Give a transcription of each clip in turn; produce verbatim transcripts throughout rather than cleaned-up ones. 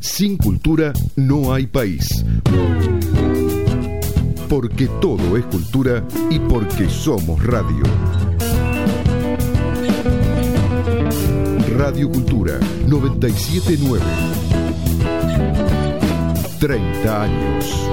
Sin cultura no hay país. Porque todo es cultura y porque somos radio. Radio Cultura noventa y siete punto nueve. treinta años.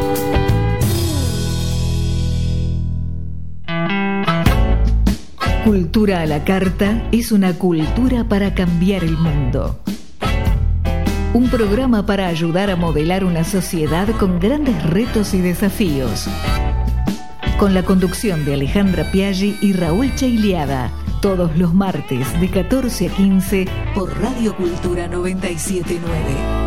Cultura a la carta es una cultura para cambiar el mundo. Un programa para ayudar a modelar una sociedad con grandes retos y desafíos. Con la conducción de Alejandra Piaggi y Raúl Chailiada, todos los martes de catorce a quince por Radio Cultura noventa y siete punto nueve.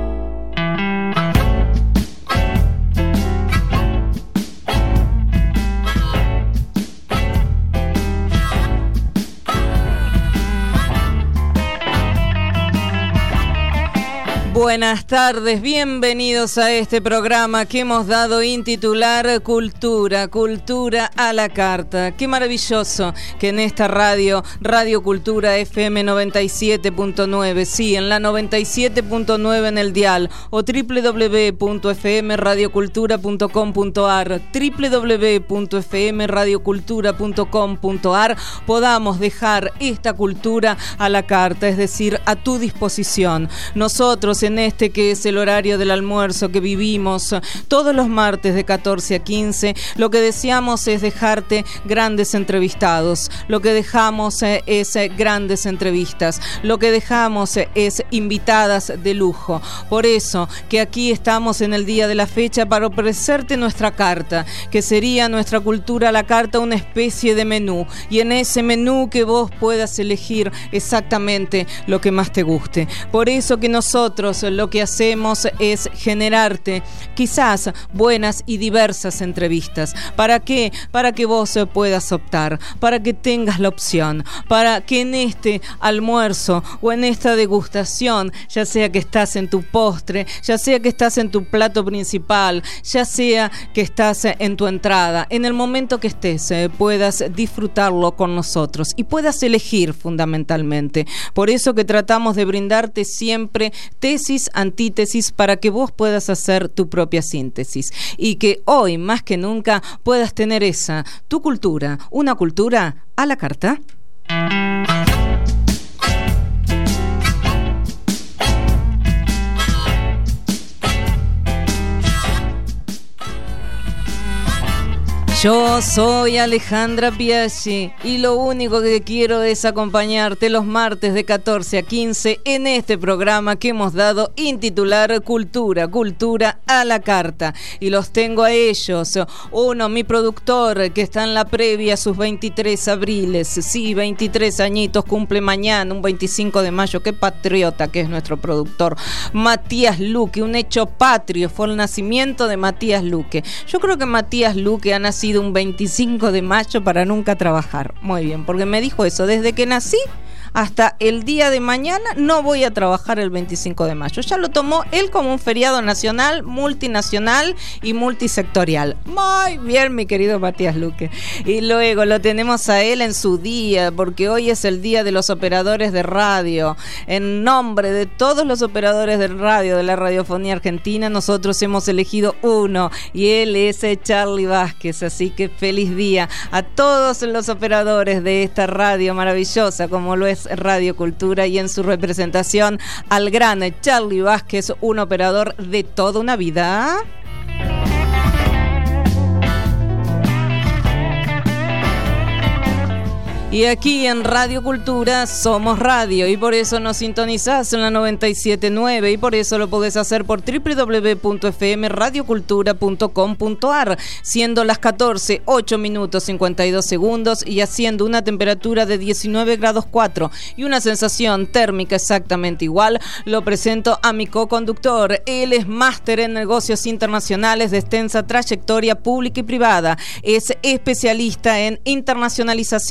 Buenas tardes, bienvenidos a este programa que hemos dado en titular Cultura, Cultura a la Carta. Qué maravilloso que en esta radio, Radio Cultura F M noventa y siete punto nueve, sí, en la noventa y siete punto nueve en el dial, o doble u doble u doble u punto f m radio cultura punto com punto a r, doble u doble u doble u punto f m radio cultura punto com punto a r, podamos dejar esta cultura a la carta, es decir, a tu disposición. Nosotros en este que es el horario del almuerzo que vivimos todos los martes de catorce a quince, lo que deseamos es dejarte grandes entrevistados, lo que dejamos es grandes entrevistas, lo que dejamos es invitadas de lujo. Por eso que aquí estamos en el día de la fecha para ofrecerte nuestra carta, que sería nuestra cultura a la carta, una especie de menú, y en ese menú que vos puedas elegir exactamente lo que más te guste. Por eso que nosotros lo que hacemos es generarte quizás buenas y diversas entrevistas. ¿Para qué? Para que vos puedas optar, para que tengas la opción, para que en este almuerzo o en esta degustación, ya sea que estás en tu postre, ya sea que estás en tu plato principal, ya sea que estás en tu entrada, en el momento que estés, eh, puedas disfrutarlo con nosotros y puedas elegir fundamentalmente. Por eso que tratamos de brindarte siempre tesis, antítesis, para que vos puedas hacer tu propia síntesis y que hoy más que nunca puedas tener esa, tu cultura, una cultura a la carta. Yo soy Alejandra Piaggi y lo único que quiero es acompañarte los martes de catorce a quince en este programa que hemos dado en titular Cultura, Cultura a la Carta. Y los tengo a ellos. Uno, mi productor, que está en la previa a sus veintitrés abriles. Sí, veintitrés añitos, cumple mañana, un veinticinco de mayo. Qué patriota que es nuestro productor. Matías Luque, un hecho patrio, fue el nacimiento de Matías Luque. Yo creo que Matías Luque ha nacido un veinticinco de mayo para nunca trabajar. Muy bien, porque me dijo eso, desde que nací hasta el día de mañana no voy a trabajar el veinticinco de mayo. Ya lo tomó él como un feriado nacional, multinacional y multisectorial. Muy bien, mi querido Matías Luque. Y luego lo tenemos a él en su día, porque hoy es el día de los operadores de radio. En nombre de todos los operadores de radio de la radiofonía argentina, nosotros hemos elegido uno, y él es Charlie Vázquez. Así que feliz día a todos los operadores de esta radio maravillosa, como lo es Radio Cultura, y en su representación al gran Charlie Vázquez, un operador de toda una vida. Y aquí en Radio Cultura somos radio, y por eso nos sintonizás en la noventa y siete punto nueve, y por eso lo podés hacer por doble u doble u doble u punto f m radio cultura punto com punto a r, siendo las catorce, ocho minutos cincuenta y dos segundos y haciendo una temperatura de diecinueve grados cuatro y una sensación térmica exactamente igual. Lo presento a mi co-conductor. Él es máster en negocios internacionales de extensa trayectoria pública y privada, es especialista en internacionalización y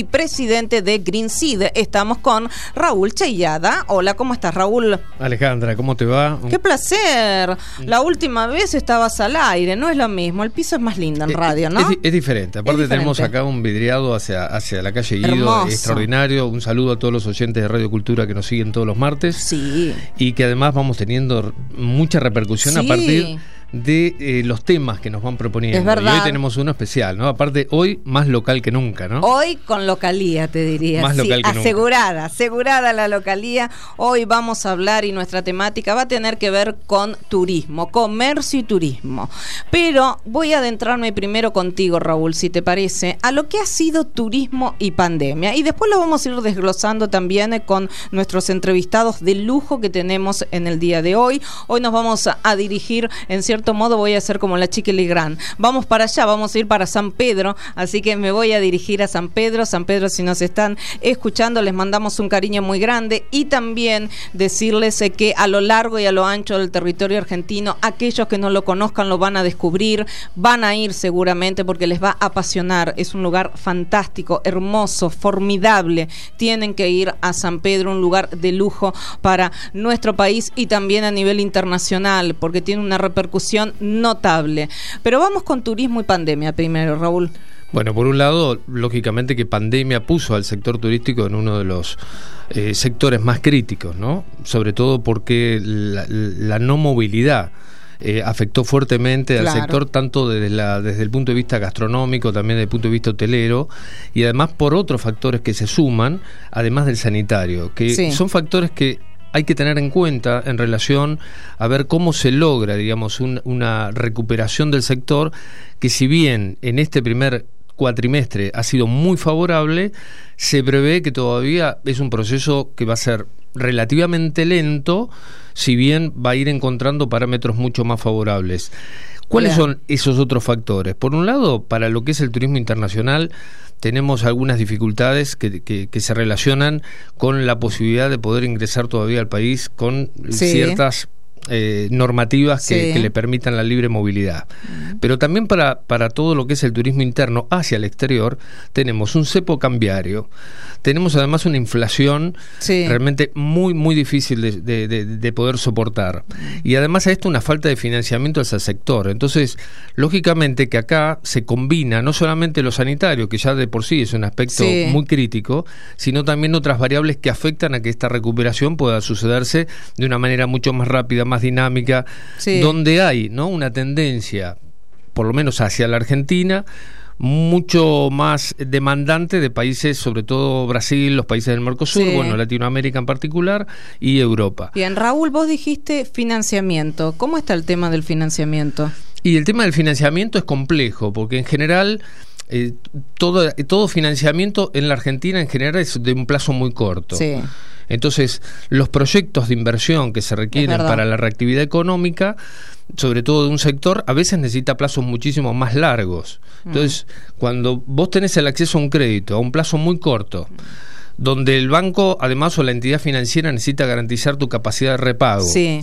y presidente de Greenseed. Estamos con Raúl Cheyada. Hola, ¿cómo estás, Raúl? Alejandra, ¿cómo te va? ¡Qué placer! La última vez estabas al aire, no es lo mismo. El piso es más lindo en radio, ¿no? Es, es diferente. Aparte es diferente. Tenemos acá un vidriado hacia, hacia la calle Guido, Hermoso. Extraordinario. Un saludo a todos los oyentes de Radio Cultura que nos siguen todos los martes. Sí. Y que además vamos teniendo mucha repercusión Sí. a partir de eh, los temas que nos van proponiendo. Es verdad. Y hoy tenemos uno especial, ¿no? Aparte, hoy más local que nunca, ¿no? Hoy con localía, te diría. Más sí, local que asegurada, nunca. asegurada la localía. Hoy vamos a hablar y nuestra temática va a tener que ver con turismo, comercio y turismo. Pero voy a adentrarme primero contigo, Raúl, si te parece, a lo que ha sido turismo y pandemia. Y después lo vamos a ir desglosando también con nuestros entrevistados de lujo que tenemos en el día de hoy. Hoy nos vamos a, a dirigir, en cierto modo voy a hacer como la Chiqui Legrand. Vamos para allá, vamos a ir para San Pedro, así que me voy a dirigir a San Pedro. San Pedro, si nos están escuchando, les mandamos un cariño muy grande y también decirles eh, que a lo largo y a lo ancho del territorio argentino, aquellos que no lo conozcan lo van a descubrir, van a ir seguramente porque les va a apasionar. Es un lugar fantástico, hermoso, formidable. Tienen que ir a San Pedro, un lugar de lujo para nuestro país y también a nivel internacional, porque tiene una repercusión notable. Pero vamos con turismo y pandemia primero, Raúl. Bueno, por un lado, lógicamente que pandemia puso al sector turístico en uno de los eh, sectores más críticos, ¿no? Sobre todo porque la, la no movilidad eh, afectó fuertemente al Claro. sector, tanto desde, la, desde el punto de vista gastronómico, también desde el punto de vista hotelero, y además por otros factores que se suman, además del sanitario, que Sí. son factores que hay que tener en cuenta en relación a ver cómo se logra, digamos, un, una recuperación del sector que, si bien en este primer cuatrimestre ha sido muy favorable, se prevé que todavía es un proceso que va a ser relativamente lento, si bien va a ir encontrando parámetros mucho más favorables. ¿Cuáles Bien. son esos otros factores? Por un lado, para lo que es el turismo internacional, tenemos algunas dificultades que, que, que se relacionan con la posibilidad de poder ingresar todavía al país con Sí. ciertas eh, normativas que, Sí. que le permitan la libre movilidad. Pero también para, para todo lo que es el turismo interno hacia el exterior, tenemos un cepo cambiario, tenemos además una inflación Sí. realmente muy, muy difícil de, de, de, de poder soportar. Y además a esto una falta de financiamiento hacia el sector. Entonces, lógicamente que acá se combina no solamente lo sanitario, que ya de por sí es un aspecto Sí. muy crítico, sino también otras variables que afectan a que esta recuperación pueda sucederse de una manera mucho más rápida, más dinámica, Sí. donde hay, ¿no?, una tendencia, por lo menos hacia la Argentina, mucho más demandante de países, sobre todo Brasil, los países del Mercosur, Sí. bueno, Latinoamérica en particular, y Europa. Bien, Raúl, vos dijiste financiamiento. ¿Cómo está el tema del financiamiento? Y el tema del financiamiento es complejo, porque en general eh, todo, todo financiamiento en la Argentina en general es de un plazo muy corto. Sí. Entonces, los proyectos de inversión que se requieren para la reactividad económica, sobre todo de un sector, a veces necesita plazos muchísimo más largos. Entonces, mm. cuando vos tenés el acceso a un crédito a un plazo muy corto, donde el banco, además, o la entidad financiera necesita garantizar tu capacidad de repago, Sí.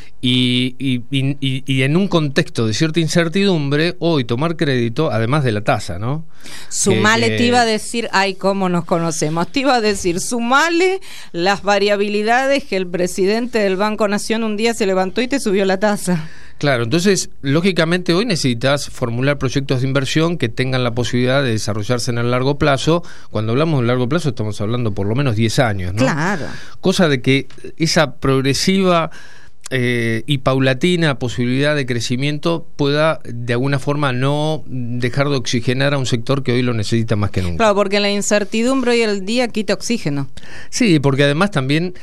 Y, y, y, y en un contexto de cierta incertidumbre, hoy tomar crédito, además de la tasa, ¿no? Sumale, que, te iba a decir, ay, cómo nos conocemos, te iba a decir, sumale las variabilidades que el presidente del Banco Nación un día se levantó y te subió la tasa. Claro, entonces, lógicamente hoy necesitas formular proyectos de inversión que tengan la posibilidad de desarrollarse en el largo plazo. Cuando hablamos de largo plazo estamos hablando por lo menos diez años, ¿no? Claro. Cosa de que esa progresiva Eh, y paulatina posibilidad de crecimiento pueda de alguna forma no dejar de oxigenar a un sector que hoy lo necesita más que nunca. Claro, porque la incertidumbre hoy el día quita oxígeno. Sí, porque además también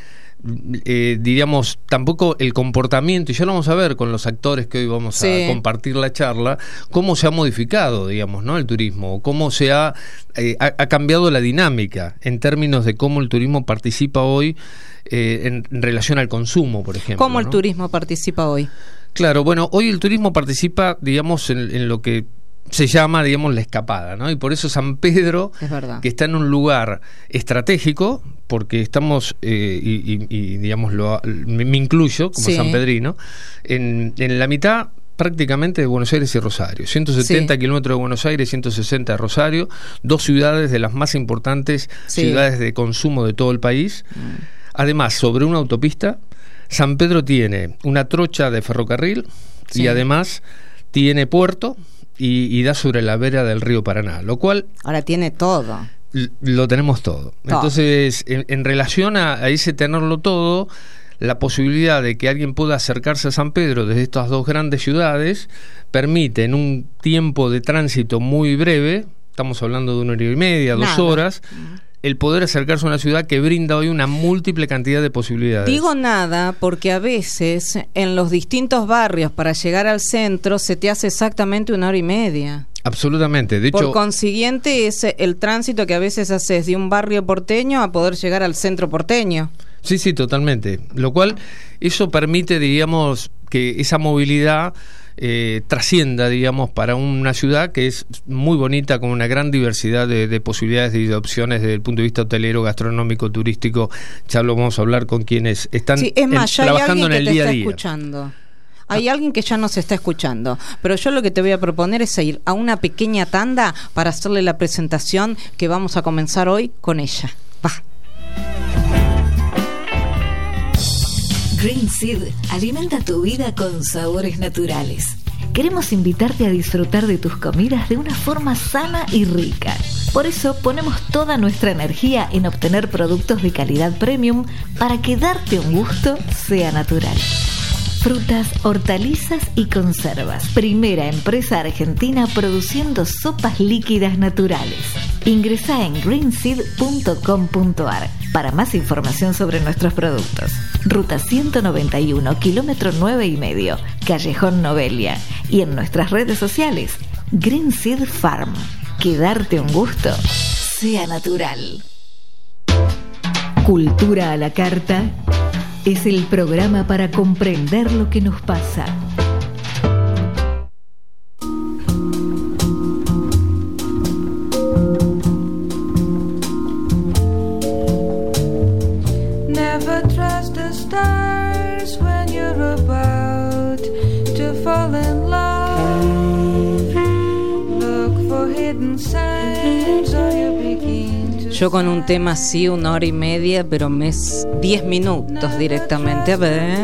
eh, diríamos, tampoco el comportamiento, y ya lo vamos a ver con los actores que hoy vamos Sí. a compartir la charla, cómo se ha modificado, digamos, ¿no?, el turismo, cómo se ha, eh, ha, ha cambiado la dinámica en términos de cómo el turismo participa hoy eh, en, en relación al consumo, por ejemplo. ¿Cómo el ¿no? turismo participa hoy? Claro, bueno, hoy el turismo participa, digamos, en, en lo que se llama, digamos, la escapada, ¿no? Y por eso San Pedro, Es verdad. que está en un lugar estratégico, porque estamos, eh, y, y, y digamos, lo, me, me incluyo como Sí. sanpedrino, en, en la mitad prácticamente de Buenos Aires y Rosario. ciento setenta sí. kilómetros de Buenos Aires, ciento sesenta de Rosario, dos ciudades de las más importantes sí. ciudades de consumo de todo el país. Mm. Además, sobre una autopista, San Pedro tiene una trocha de ferrocarril sí. y además tiene puerto y, y da sobre la vera del río Paraná, lo cual... Ahora tiene todo. L- lo tenemos todo. todo. Entonces, en, en relación a, a ese tenerlo todo, la posibilidad de que alguien pueda acercarse a San Pedro desde estas dos grandes ciudades permite en un tiempo de tránsito muy breve, estamos hablando de una hora y media, Nada. dos horas, el poder acercarse a una ciudad que brinda hoy una múltiple cantidad de posibilidades. Digo nada porque a veces en los distintos barrios para llegar al centro se te hace exactamente una hora y media. Absolutamente. De Por hecho, consiguiente es el tránsito que a veces haces de un barrio porteño a poder llegar al centro porteño. Sí, sí, totalmente. Lo cual, eso permite, digamos, que esa movilidad eh, trascienda, digamos, para una ciudad que es muy bonita, con una gran diversidad de, de posibilidades y de opciones desde el punto de vista hotelero, gastronómico, turístico. Ya lo vamos a hablar con quienes están sí, es más, en, trabajando en el día a día. Escuchando. Hay alguien que ya nos está escuchando, pero yo lo que te voy a proponer es ir a una pequeña tanda para hacerle la presentación que vamos a comenzar hoy con ella. Va. Green Seed alimenta tu vida con sabores naturales. Queremos invitarte a disfrutar de tus comidas de una forma sana y rica. Por eso ponemos toda nuestra energía en obtener productos de calidad premium para que darte un gusto sea natural. Frutas, hortalizas y conservas. Primera empresa argentina produciendo sopas líquidas naturales. Ingresá en greenseed punto com punto ar para más información sobre nuestros productos. Ruta ciento noventa y uno, kilómetro nueve y medio, Callejón Novelia. Y en nuestras redes sociales, Greenseed Farm. Que darte un gusto sea natural. Cultura a la carta es el programa para comprender lo que nos pasa. Never trust the stars when you're about to fall in love. Look for hidden signs or you begin to. Yo con un tema así, una hora y media, pero me es diez minutos directamente. A ver.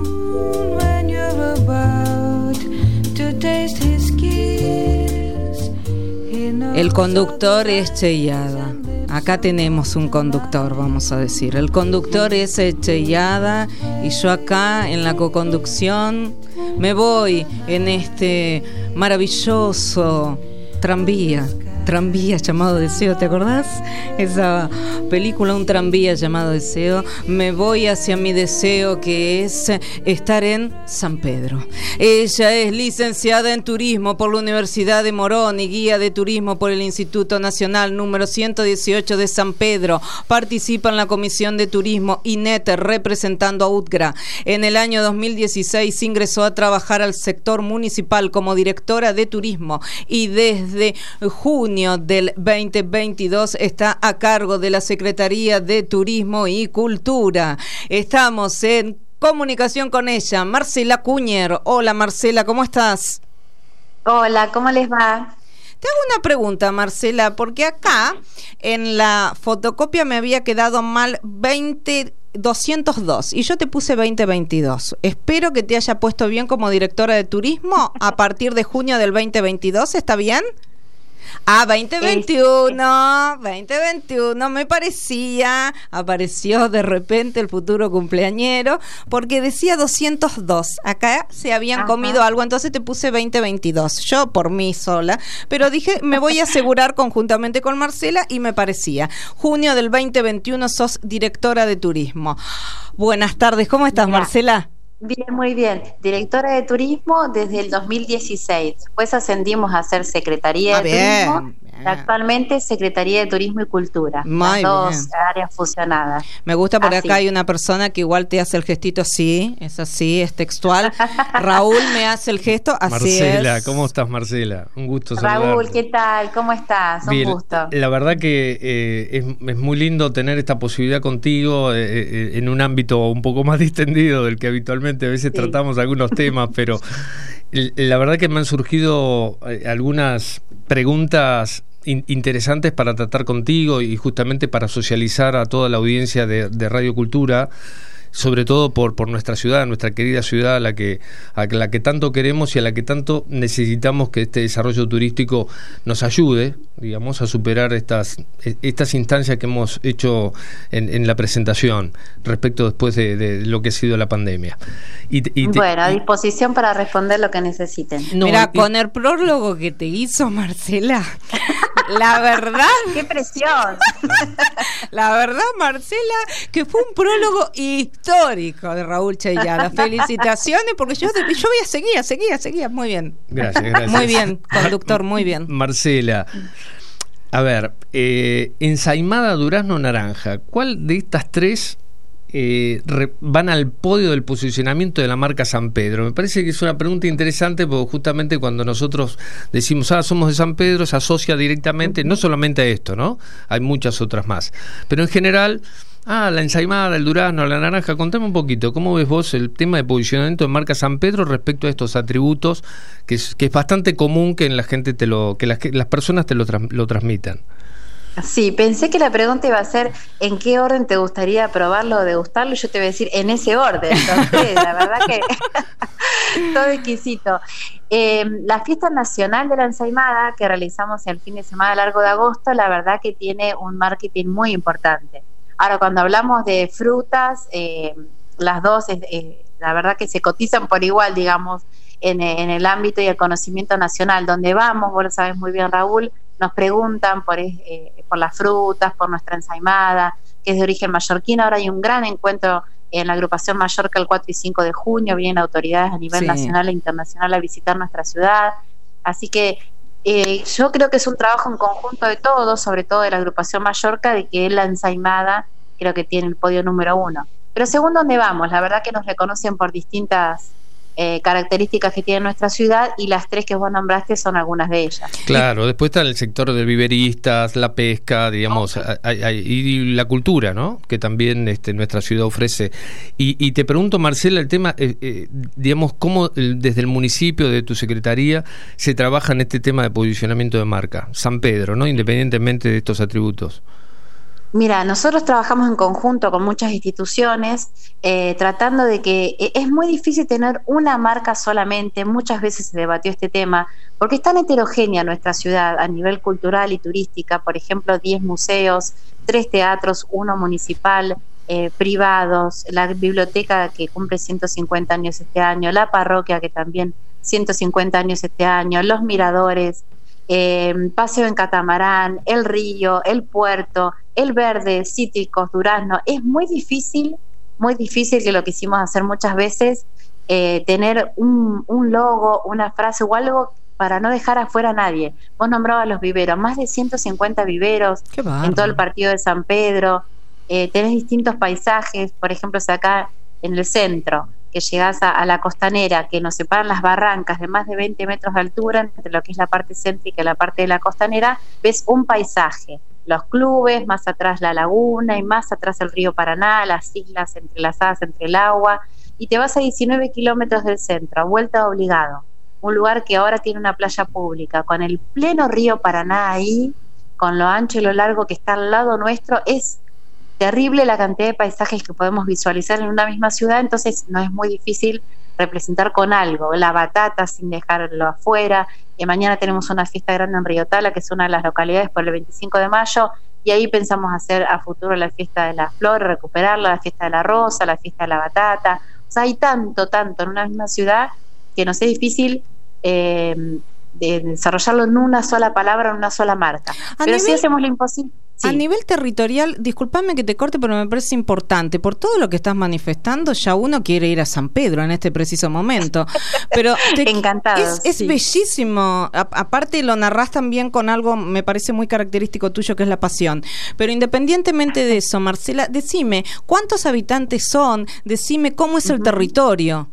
El conductor es Cheyada. Acá tenemos un conductor, vamos a decir. El conductor es Cheyada y yo acá en la coconducción me voy en este maravilloso tranvía. Tranvía llamado Deseo, ¿te acordás? Esa película, un tranvía llamado Deseo. Me voy hacia mi deseo, que es estar en San Pedro. Ella es licenciada en turismo por la Universidad de Morón y guía de turismo por el Instituto Nacional número ciento dieciocho de San Pedro. Participa en la Comisión de Turismo I N E T representando a U T G R A. En el año dos mil dieciséis ingresó a trabajar al sector municipal como directora de turismo y desde junio del veinte veintidós está a cargo de la Secretaría de Turismo y Cultura. Estamos en comunicación con ella, Marcela Cuñer. Hola Marcela, ¿cómo estás? Hola, ¿cómo les va? Te hago una pregunta, Marcela, porque acá en la fotocopia me había quedado mal veinte doscientos dos y yo te puse veinte veintidós. Espero que te haya puesto bien como directora de turismo a partir de junio del veinte veintidós, ¿está bien? Ah, veinte veintiuno, veinte veintiuno, me parecía, apareció de repente el futuro cumpleañero, porque decía doscientos dos, acá se habían Ajá. comido algo, entonces te puse veinte veintidós, yo por mí sola, pero dije, me voy a asegurar conjuntamente con Marcela y me parecía. Junio del veinte veintiuno sos directora de turismo. Buenas tardes, ¿cómo estás, Mira. Marcela? Bien, muy bien. Directora de turismo desde el dos mil dieciséis. Después ascendimos a ser Secretaría ah, de bien, Turismo. Bien. Actualmente Secretaría de Turismo y Cultura. Muy las dos bien. Áreas fusionadas. Me gusta, por así. Acá hay una persona que igual te hace el gestito así, es así, es textual. Raúl me hace el gesto, así Marcela, es. ¿cómo estás, Marcela? Un gusto saludarte. Raúl, ¿qué tal? ¿Cómo estás? Bien, un gusto. La verdad que eh, es, es muy lindo tener esta posibilidad contigo eh, eh, en un ámbito un poco más distendido del que habitualmente a veces sí. tratamos algunos temas, pero La verdad que me han surgido algunas preguntas interesantes para tratar contigo y justamente para socializar a toda la audiencia de, de Radio Cultura, sobre todo por, por nuestra ciudad, nuestra querida ciudad, a la que a la que tanto queremos y a la que tanto necesitamos que este desarrollo turístico nos ayude, digamos, a superar estas estas instancias que hemos hecho en, en la presentación respecto después de, de lo que ha sido la pandemia. Y te, y te, bueno, a disposición para responder lo que necesiten. No, Mira, y, con el prólogo que te hizo Marcela, la verdad... ¡Qué presión! La verdad, Marcela, que fue un prólogo histórico de Raúl Cheyala. Felicitaciones, porque yo, yo voy a seguir, seguía, seguía. Muy bien. Gracias, gracias. Muy bien, conductor, muy bien. Marcela, a ver, eh, ensaimada, durazno, naranja. ¿Cuál de estas tres eh, re, van al podio del posicionamiento de la marca San Pedro? Me parece que es una pregunta interesante porque justamente cuando nosotros decimos, ah, somos de San Pedro, se asocia directamente, no solamente a esto, ¿no? Hay muchas otras más. Pero en general... Ah, la ensaimada, el durazno, la naranja. Contame un poquito, ¿cómo ves vos el tema de posicionamiento de marca San Pedro respecto a estos atributos que es, que es bastante común que en la gente te lo, que las, que las personas te lo, tras, lo transmitan? Sí, pensé que la pregunta iba a ser ¿en qué orden te gustaría probarlo o degustarlo? Yo te voy a decir en ese orden. Entonces, la verdad que todo exquisito. Eh, la fiesta nacional de la ensaimada que realizamos el fin de semana largo de agosto, la verdad que tiene un marketing muy importante. Ahora, cuando hablamos de frutas, eh, las dos, eh, la verdad que se cotizan por igual, digamos, en, en el ámbito y el conocimiento nacional. Donde vamos, vos lo sabes muy bien, Raúl, nos preguntan por, eh, por las frutas, por nuestra ensaimada, que es de origen mallorquino. Ahora hay un gran encuentro en la agrupación Mallorca el cuatro y cinco de junio, vienen autoridades a nivel sí. nacional e internacional a visitar nuestra ciudad. Así que Eh, yo creo que es un trabajo en conjunto de todos, sobre todo de la agrupación Mallorca, de que la ensaimada creo que tiene el podio número uno. Pero según dónde vamos, la verdad que nos reconocen por distintas eh, características que tiene nuestra ciudad y las tres que vos nombraste son algunas de ellas. Claro, después está el sector de viveristas, la pesca, digamos, okay. hay, hay, y la cultura, ¿no? Que también este, nuestra ciudad ofrece. Y, y te pregunto, Marcela, el tema, eh, eh, digamos, cómo desde el municipio, de tu secretaría, se trabaja en este tema de posicionamiento de marca, San Pedro, ¿no? Independientemente de estos atributos. Mira, nosotros trabajamos en conjunto con muchas instituciones, eh, tratando de que eh, es muy difícil tener una marca solamente. Muchas veces se debatió este tema, porque es tan heterogénea nuestra ciudad a nivel cultural y turística. Por ejemplo, diez museos, tres teatros, uno municipal, eh, privados, la biblioteca que cumple ciento cincuenta años este año, la parroquia que también ciento cincuenta años este año, los miradores, eh, paseo en catamarán, el río, el puerto, el verde, cítricos, durazno. Es muy difícil, muy difícil, que lo quisimos hacer muchas veces, eh, tener un, un logo, una frase o algo para no dejar afuera a nadie. Vos nombrabas los viveros, más de ciento cincuenta viveros en todo el partido de San Pedro. Eh, tenés distintos paisajes, por ejemplo, si acá en el centro, que llegás a, a la costanera, que nos separan las barrancas de más de veinte metros de altura entre lo que es la parte céntrica y la parte de la costanera, ves un paisaje, los clubes, más atrás la laguna y más atrás el río Paraná, las islas entrelazadas entre el agua, y te vas a diecinueve kilómetros del centro, a vuelta obligado, un lugar que ahora tiene una playa pública, con el pleno río Paraná ahí, con lo ancho y lo largo que está al lado nuestro. Es terrible la cantidad de paisajes que podemos visualizar en una misma ciudad, entonces no es muy difícil representar con algo, la batata sin dejarlo afuera. Y mañana tenemos una fiesta grande en Río Tala, que es una de las localidades, por el veinticinco de mayo, y ahí pensamos hacer a futuro la fiesta de la flor, recuperarla, la fiesta de la rosa, la fiesta de la batata. O sea, hay tanto, tanto en una misma ciudad que nos es difícil eh, de desarrollarlo en una sola palabra, en una sola marca. A Pero nivel... sí hacemos lo imposible. Sí. A nivel territorial, discúlpame que te corte, pero me parece importante. Por todo lo que estás manifestando, ya uno quiere ir a San Pedro en este preciso momento. Pero te, Encantado. Es, es sí. bellísimo. A, aparte lo narrás también con algo, me parece muy característico tuyo, que es la pasión. Pero independientemente de eso, Marcela, decime, ¿cuántos habitantes son? Decime, ¿cómo es uh-huh. el territorio?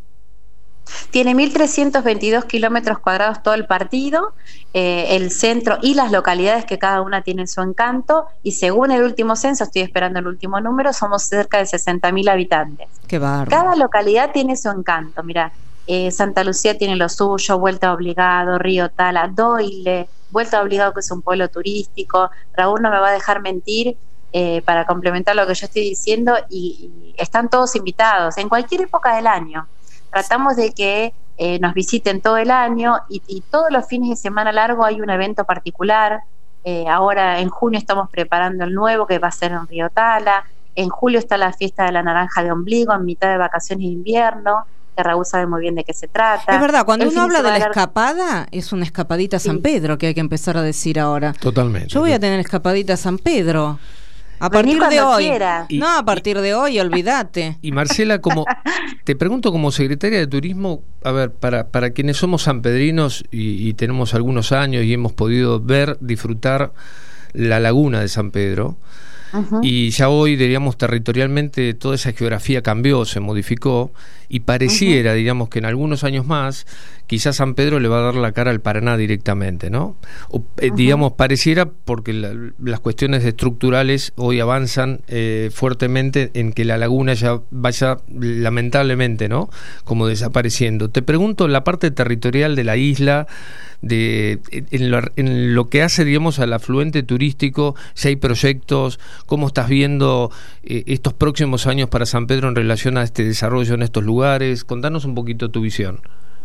Tiene mil trescientos veintidós kilómetros cuadrados todo el partido, eh, el centro y las localidades que cada una tienen su encanto, y según el último censo, estoy esperando el último número, somos cerca de sesenta mil habitantes. Qué bárbaro. Cada localidad tiene su encanto. Mira, eh, Santa Lucía tiene lo suyo, Vuelta de Obligado, Río Tala, Doyle, Vuelta de Obligado, que es un pueblo turístico. Raúl no me va a dejar mentir eh, para complementar lo que yo estoy diciendo, y, y están todos invitados en cualquier época del año. Tratamos de que eh, nos visiten todo el año, y, y todos los fines de semana largo hay un evento particular. Eh, ahora en junio estamos preparando el nuevo, que va a ser en Río Tala. En julio está la fiesta de la naranja de ombligo, en mitad de vacaciones de invierno, que Raúl sabe muy bien de qué se trata. Es verdad, cuando el uno habla de la largo... escapada, es una escapadita a San sí. Pedro, que hay que empezar a decir ahora. Totalmente. Yo voy a tener escapadita a San Pedro. A partir de hoy. Y, no, a partir y, de hoy, olvídate. Y Marcela, como te pregunto como secretaria de Turismo, a ver, para, para quienes somos sanpedrinos y, y tenemos algunos años y hemos podido ver, disfrutar la laguna de San Pedro, uh-huh. y ya hoy, diríamos, territorialmente toda esa geografía cambió, se modificó, y pareciera, uh-huh. digamos, que en algunos años más quizás San Pedro le va a dar la cara al Paraná directamente, ¿no? O, eh, uh-huh. digamos, pareciera, porque la, las cuestiones estructurales hoy avanzan eh, fuertemente en que la laguna ya vaya, lamentablemente, ¿no?, como desapareciendo. Te pregunto, la parte territorial de la isla, de en lo, en lo que hace, digamos, al afluente turístico, si hay proyectos, cómo estás viendo eh, estos próximos años para San Pedro en relación a este desarrollo en estos lugares. Contanos un poquito tu visión.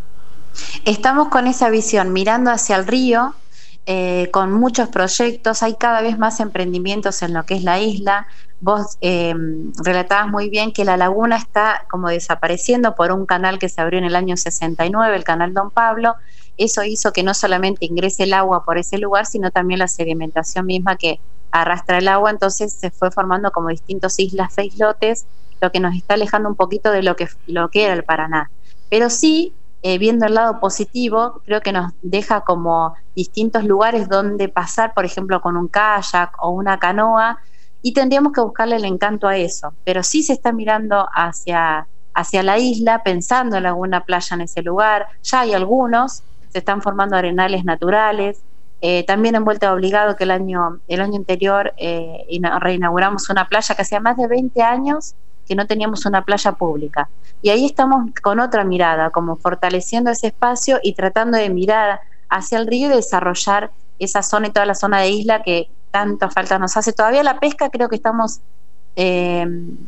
Estamos con esa visión, mirando hacia el río, eh, con muchos proyectos. Hay cada vez más emprendimientos en lo que es la isla. Vos eh, relatabas muy bien que la laguna está como desapareciendo por un canal que se abrió en el año sesenta y nueve, el canal Don Pablo. Eso hizo que no solamente ingrese el agua por ese lugar, sino también la sedimentación misma que arrastra el agua. Entonces se fue formando como distintos islas, islotes, lo que nos está alejando un poquito de lo que, lo que era el Paraná. Pero sí, eh, viendo el lado positivo, creo que nos deja como distintos lugares donde pasar, por ejemplo, con un kayak o una canoa, y tendríamos que buscarle el encanto a eso. Pero sí se está mirando hacia, hacia la isla, pensando en alguna playa en ese lugar. Ya hay algunos, se están formando arenales naturales. Eh, también en Vuelta de Obligado, que el año, el año anterior eh, reinauguramos una playa que hacía más de veinte años que no teníamos una playa pública. Y ahí estamos con otra mirada, como fortaleciendo ese espacio y tratando de mirar hacia el río y desarrollar esa zona y toda la zona de isla que tanta falta nos hace. Todavía la pesca creo que estamos... Eh,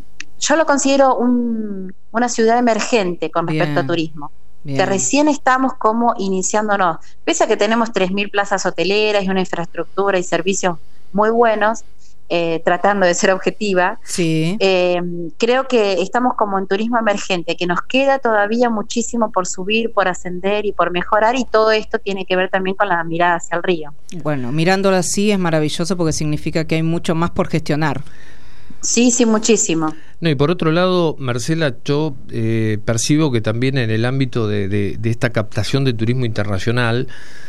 yo lo considero un, una ciudad emergente con respecto Bien. a turismo. Bien. Que recién estamos como iniciándonos. Pese a que tenemos tres mil plazas hoteleras y una infraestructura y servicios muy buenos, eh, tratando de ser objetiva, sí. eh, creo que estamos como en turismo emergente, que nos queda todavía muchísimo por subir, por ascender y por mejorar, y todo esto tiene que ver también con la mirada hacia el río. Bueno, mirándolo así es maravilloso porque significa que hay mucho más por gestionar. Sí, sí, muchísimo. No, y por otro lado, Marcela, yo eh, percibo que también en el ámbito de, de, de esta captación de turismo internacional,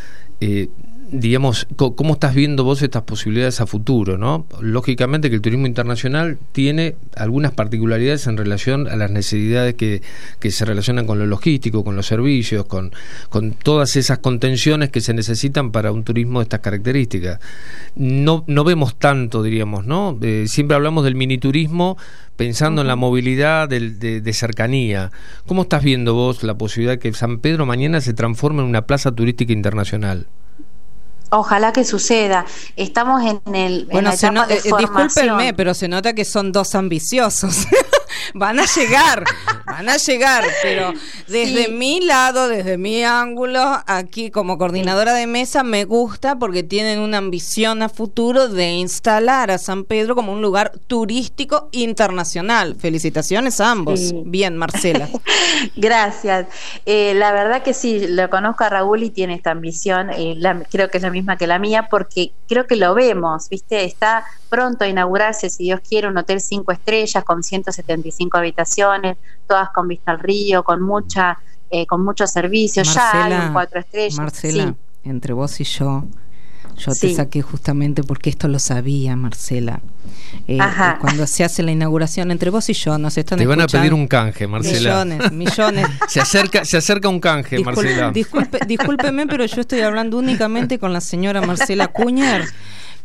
eh, digamos, ¿cómo estás viendo vos estas posibilidades a futuro, no? Lógicamente que el turismo internacional tiene algunas particularidades en relación a las necesidades que, que se relacionan con lo logístico, con los servicios, con, con todas esas contenciones que se necesitan para un turismo de estas características. No, no vemos tanto, diríamos, ¿no? Eh, siempre hablamos del miniturismo pensando uh-huh. en la movilidad de, de, de cercanía. ¿Cómo estás viendo vos la posibilidad de que San Pedro mañana se transforme en una plaza turística internacional? Ojalá que suceda. Estamos en el bueno, en la etapa no, de eh, formación. Discúlpenme, pero se nota que son dos ambiciosos. Van a llegar, van a llegar, pero desde sí. mi lado, desde mi ángulo, aquí como coordinadora de mesa, me gusta porque tienen una ambición a futuro de instalar a San Pedro como un lugar turístico internacional. Felicitaciones a ambos. Sí. Bien, Marcela. Gracias. Eh, la verdad que sí, lo conozco a Raúl y tiene esta ambición, eh, la, creo que es la misma que la mía, porque creo que lo vemos, ¿viste? Está pronto a inaugurarse, si Dios quiere, un hotel cinco estrellas con ciento setenta y cinco habitaciones, todas con vista al río, con mucha eh, con muchos servicios. Marcela, ya hay un cuatro estrellas. Marcela, sí. Entre vos y yo, yo sí. te saqué justamente porque esto lo sabía, Marcela. Eh, eh, cuando se hace la inauguración, entre vos y yo, nos están Te van escuchando. a pedir un canje, Marcela. Millones, millones. Se acerca, se acerca un canje, Disculpe, Marcela. Disculpe, discúlpeme, pero yo estoy hablando únicamente con la señora Marcela Cuñar,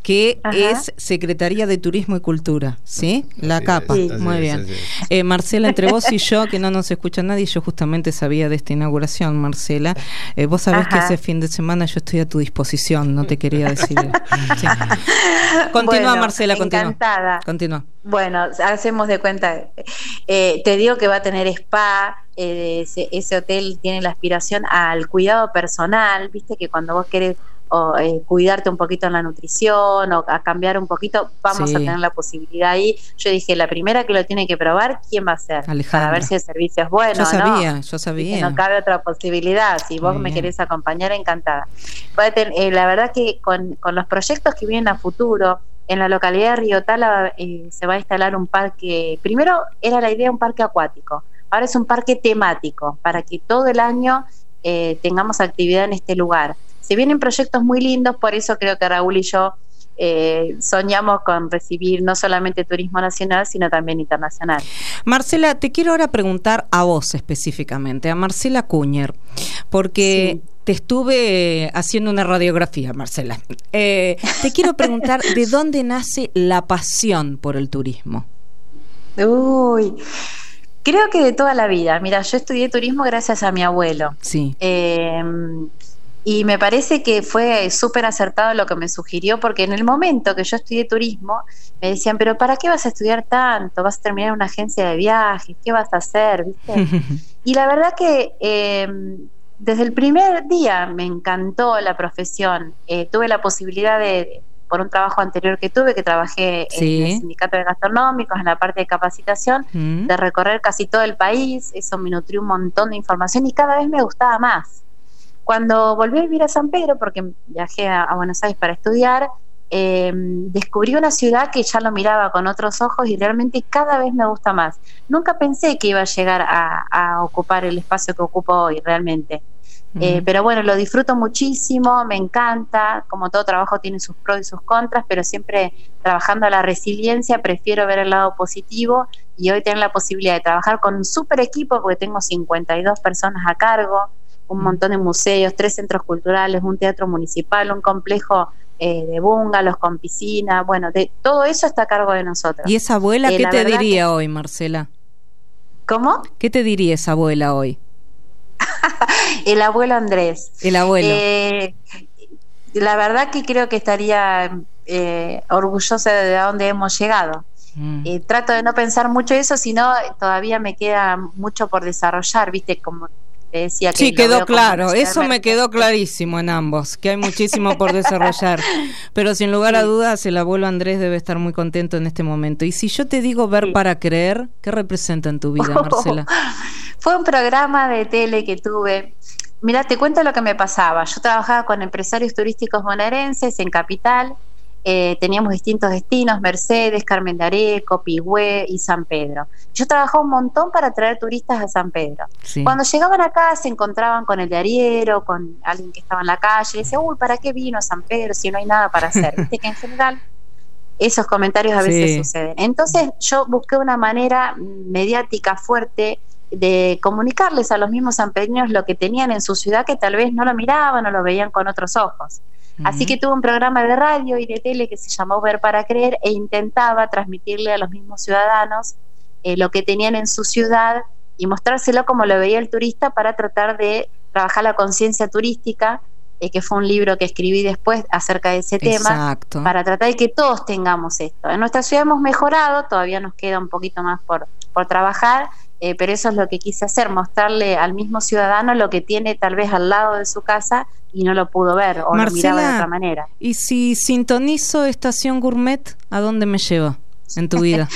que Ajá. es Secretaría de Turismo y Cultura, ¿sí? La así capa, es, muy es, bien. así es. Eh, Marcela, entre vos y yo, que no nos escucha nadie, yo justamente sabía de esta inauguración, Marcela. Eh, vos sabés Ajá. que ese fin de semana yo estoy a tu disposición, no te quería decir. Sí. Continúa, bueno, Marcela, continúa. Encantada. Continúa. Bueno, hacemos de cuenta, eh, te digo que va a tener spa, eh, ese, ese hotel tiene la aspiración al cuidado personal, viste que cuando vos querés o, eh, cuidarte un poquito en la nutrición o a cambiar un poquito, vamos sí. a tener la posibilidad ahí. Yo dije, la primera que lo tiene que probar, ¿quién va a ser? Alejandra. Para ver si el servicio es bueno. Yo sabía, ¿no? yo sabía. Que no cabe otra posibilidad, si vos Muy me bien. querés acompañar, encantada. Eh, la verdad que con, con los proyectos que vienen a futuro, en la localidad de Río Tala eh, se va a instalar un parque, primero era la idea un parque acuático, ahora es un parque temático, para que todo el año eh, tengamos actividad en este lugar. Se vienen proyectos muy lindos, por eso creo que Raúl y yo eh, soñamos con recibir no solamente turismo nacional, sino también internacional. Marcela, te quiero ahora preguntar a vos específicamente, a Marcela Cúñer, porque... Sí. Te estuve haciendo una radiografía, Marcela. Eh, te quiero preguntar, ¿de dónde nace la pasión por el turismo? Uy, creo que de toda la vida. Mira, yo estudié turismo gracias a mi abuelo. Sí. Eh, y me parece que fue súper acertado lo que me sugirió, porque en el momento que yo estudié turismo, me decían, pero ¿para qué vas a estudiar tanto? ¿Vas a terminar en una agencia de viajes? ¿Qué vas a hacer? ¿Viste? Y la verdad que... Eh, desde el primer día me encantó la profesión. Eh, tuve la posibilidad de, por un trabajo anterior que tuve, que trabajé sí. en el sindicato de gastronómicos, en la parte de capacitación, mm. de recorrer casi todo el país. Eso me nutrió un montón de información y cada vez me gustaba más. Cuando volví a vivir a San Pedro, porque viajé a, a Buenos Aires para estudiar, eh, descubrí una ciudad que ya lo miraba con otros ojos y realmente cada vez me gusta más. Nunca pensé que iba a llegar a, a ocupar el espacio que ocupo hoy, realmente. Uh-huh. Eh, pero bueno, lo disfruto muchísimo, me encanta. Como todo trabajo tiene sus pros y sus contras, pero siempre trabajando a la resiliencia prefiero ver el lado positivo, y hoy tener la posibilidad de trabajar con un súper equipo, porque tengo cincuenta y dos personas a cargo, un montón de museos, tres centros culturales, un teatro municipal, un complejo Eh, de bungalows con piscina, bueno, de todo eso está a cargo de nosotros. ¿Y esa abuela eh, qué te diría que... hoy, Marcela? ¿Cómo? ¿Qué te diría esa abuela hoy? El abuelo Andrés. El abuelo. Eh, la verdad que creo que estaría eh, orgullosa de dónde hemos llegado. Mm. Eh, trato de no pensar mucho eso, sino todavía me queda mucho por desarrollar, ¿viste? Como te decía que sí, quedó claro, eso me quedó clarísimo en ambos, que hay muchísimo por desarrollar, pero sin lugar sí. a dudas el abuelo Andrés debe estar muy contento en este momento. Y si yo te digo Ver sí. para Creer, ¿qué representa en tu vida, Marcela? Fue un programa de tele que tuve. Mirá, te cuento lo que me pasaba. Yo trabajaba con empresarios turísticos bonaerenses en Capital. Eh, teníamos distintos destinos, Mercedes, Carmen de Areco, Pigüé y San Pedro. Yo trabajaba un montón para traer turistas a San Pedro. Sí. Cuando llegaban acá se encontraban con el de Ariero, con alguien que estaba en la calle, y decía, uy, ¿para qué vino a San Pedro si no hay nada para hacer? Viste que en general esos comentarios a veces sí. suceden. Entonces yo busqué una manera mediática fuerte de comunicarles a los mismos sanpedreños lo que tenían en su ciudad, que tal vez no lo miraban o lo veían con otros ojos. Así que tuve un programa de radio y de tele que se llamó Ver para Creer, e intentaba transmitirle a los mismos ciudadanos eh, lo que tenían en su ciudad y mostrárselo como lo veía el turista, para tratar de trabajar la conciencia turística, eh, que fue un libro que escribí después acerca de ese tema. Exacto. Para tratar de que todos tengamos esto. En nuestra ciudad hemos mejorado, todavía nos queda un poquito más por, por trabajar, eh, pero eso es lo que quise hacer, mostrarle al mismo ciudadano lo que tiene tal vez al lado de su casa y no lo pudo ver o Marcela, lo miraba de otra manera. Y si sintonizo Estación Gourmet, ¿a dónde me lleva en tu vida?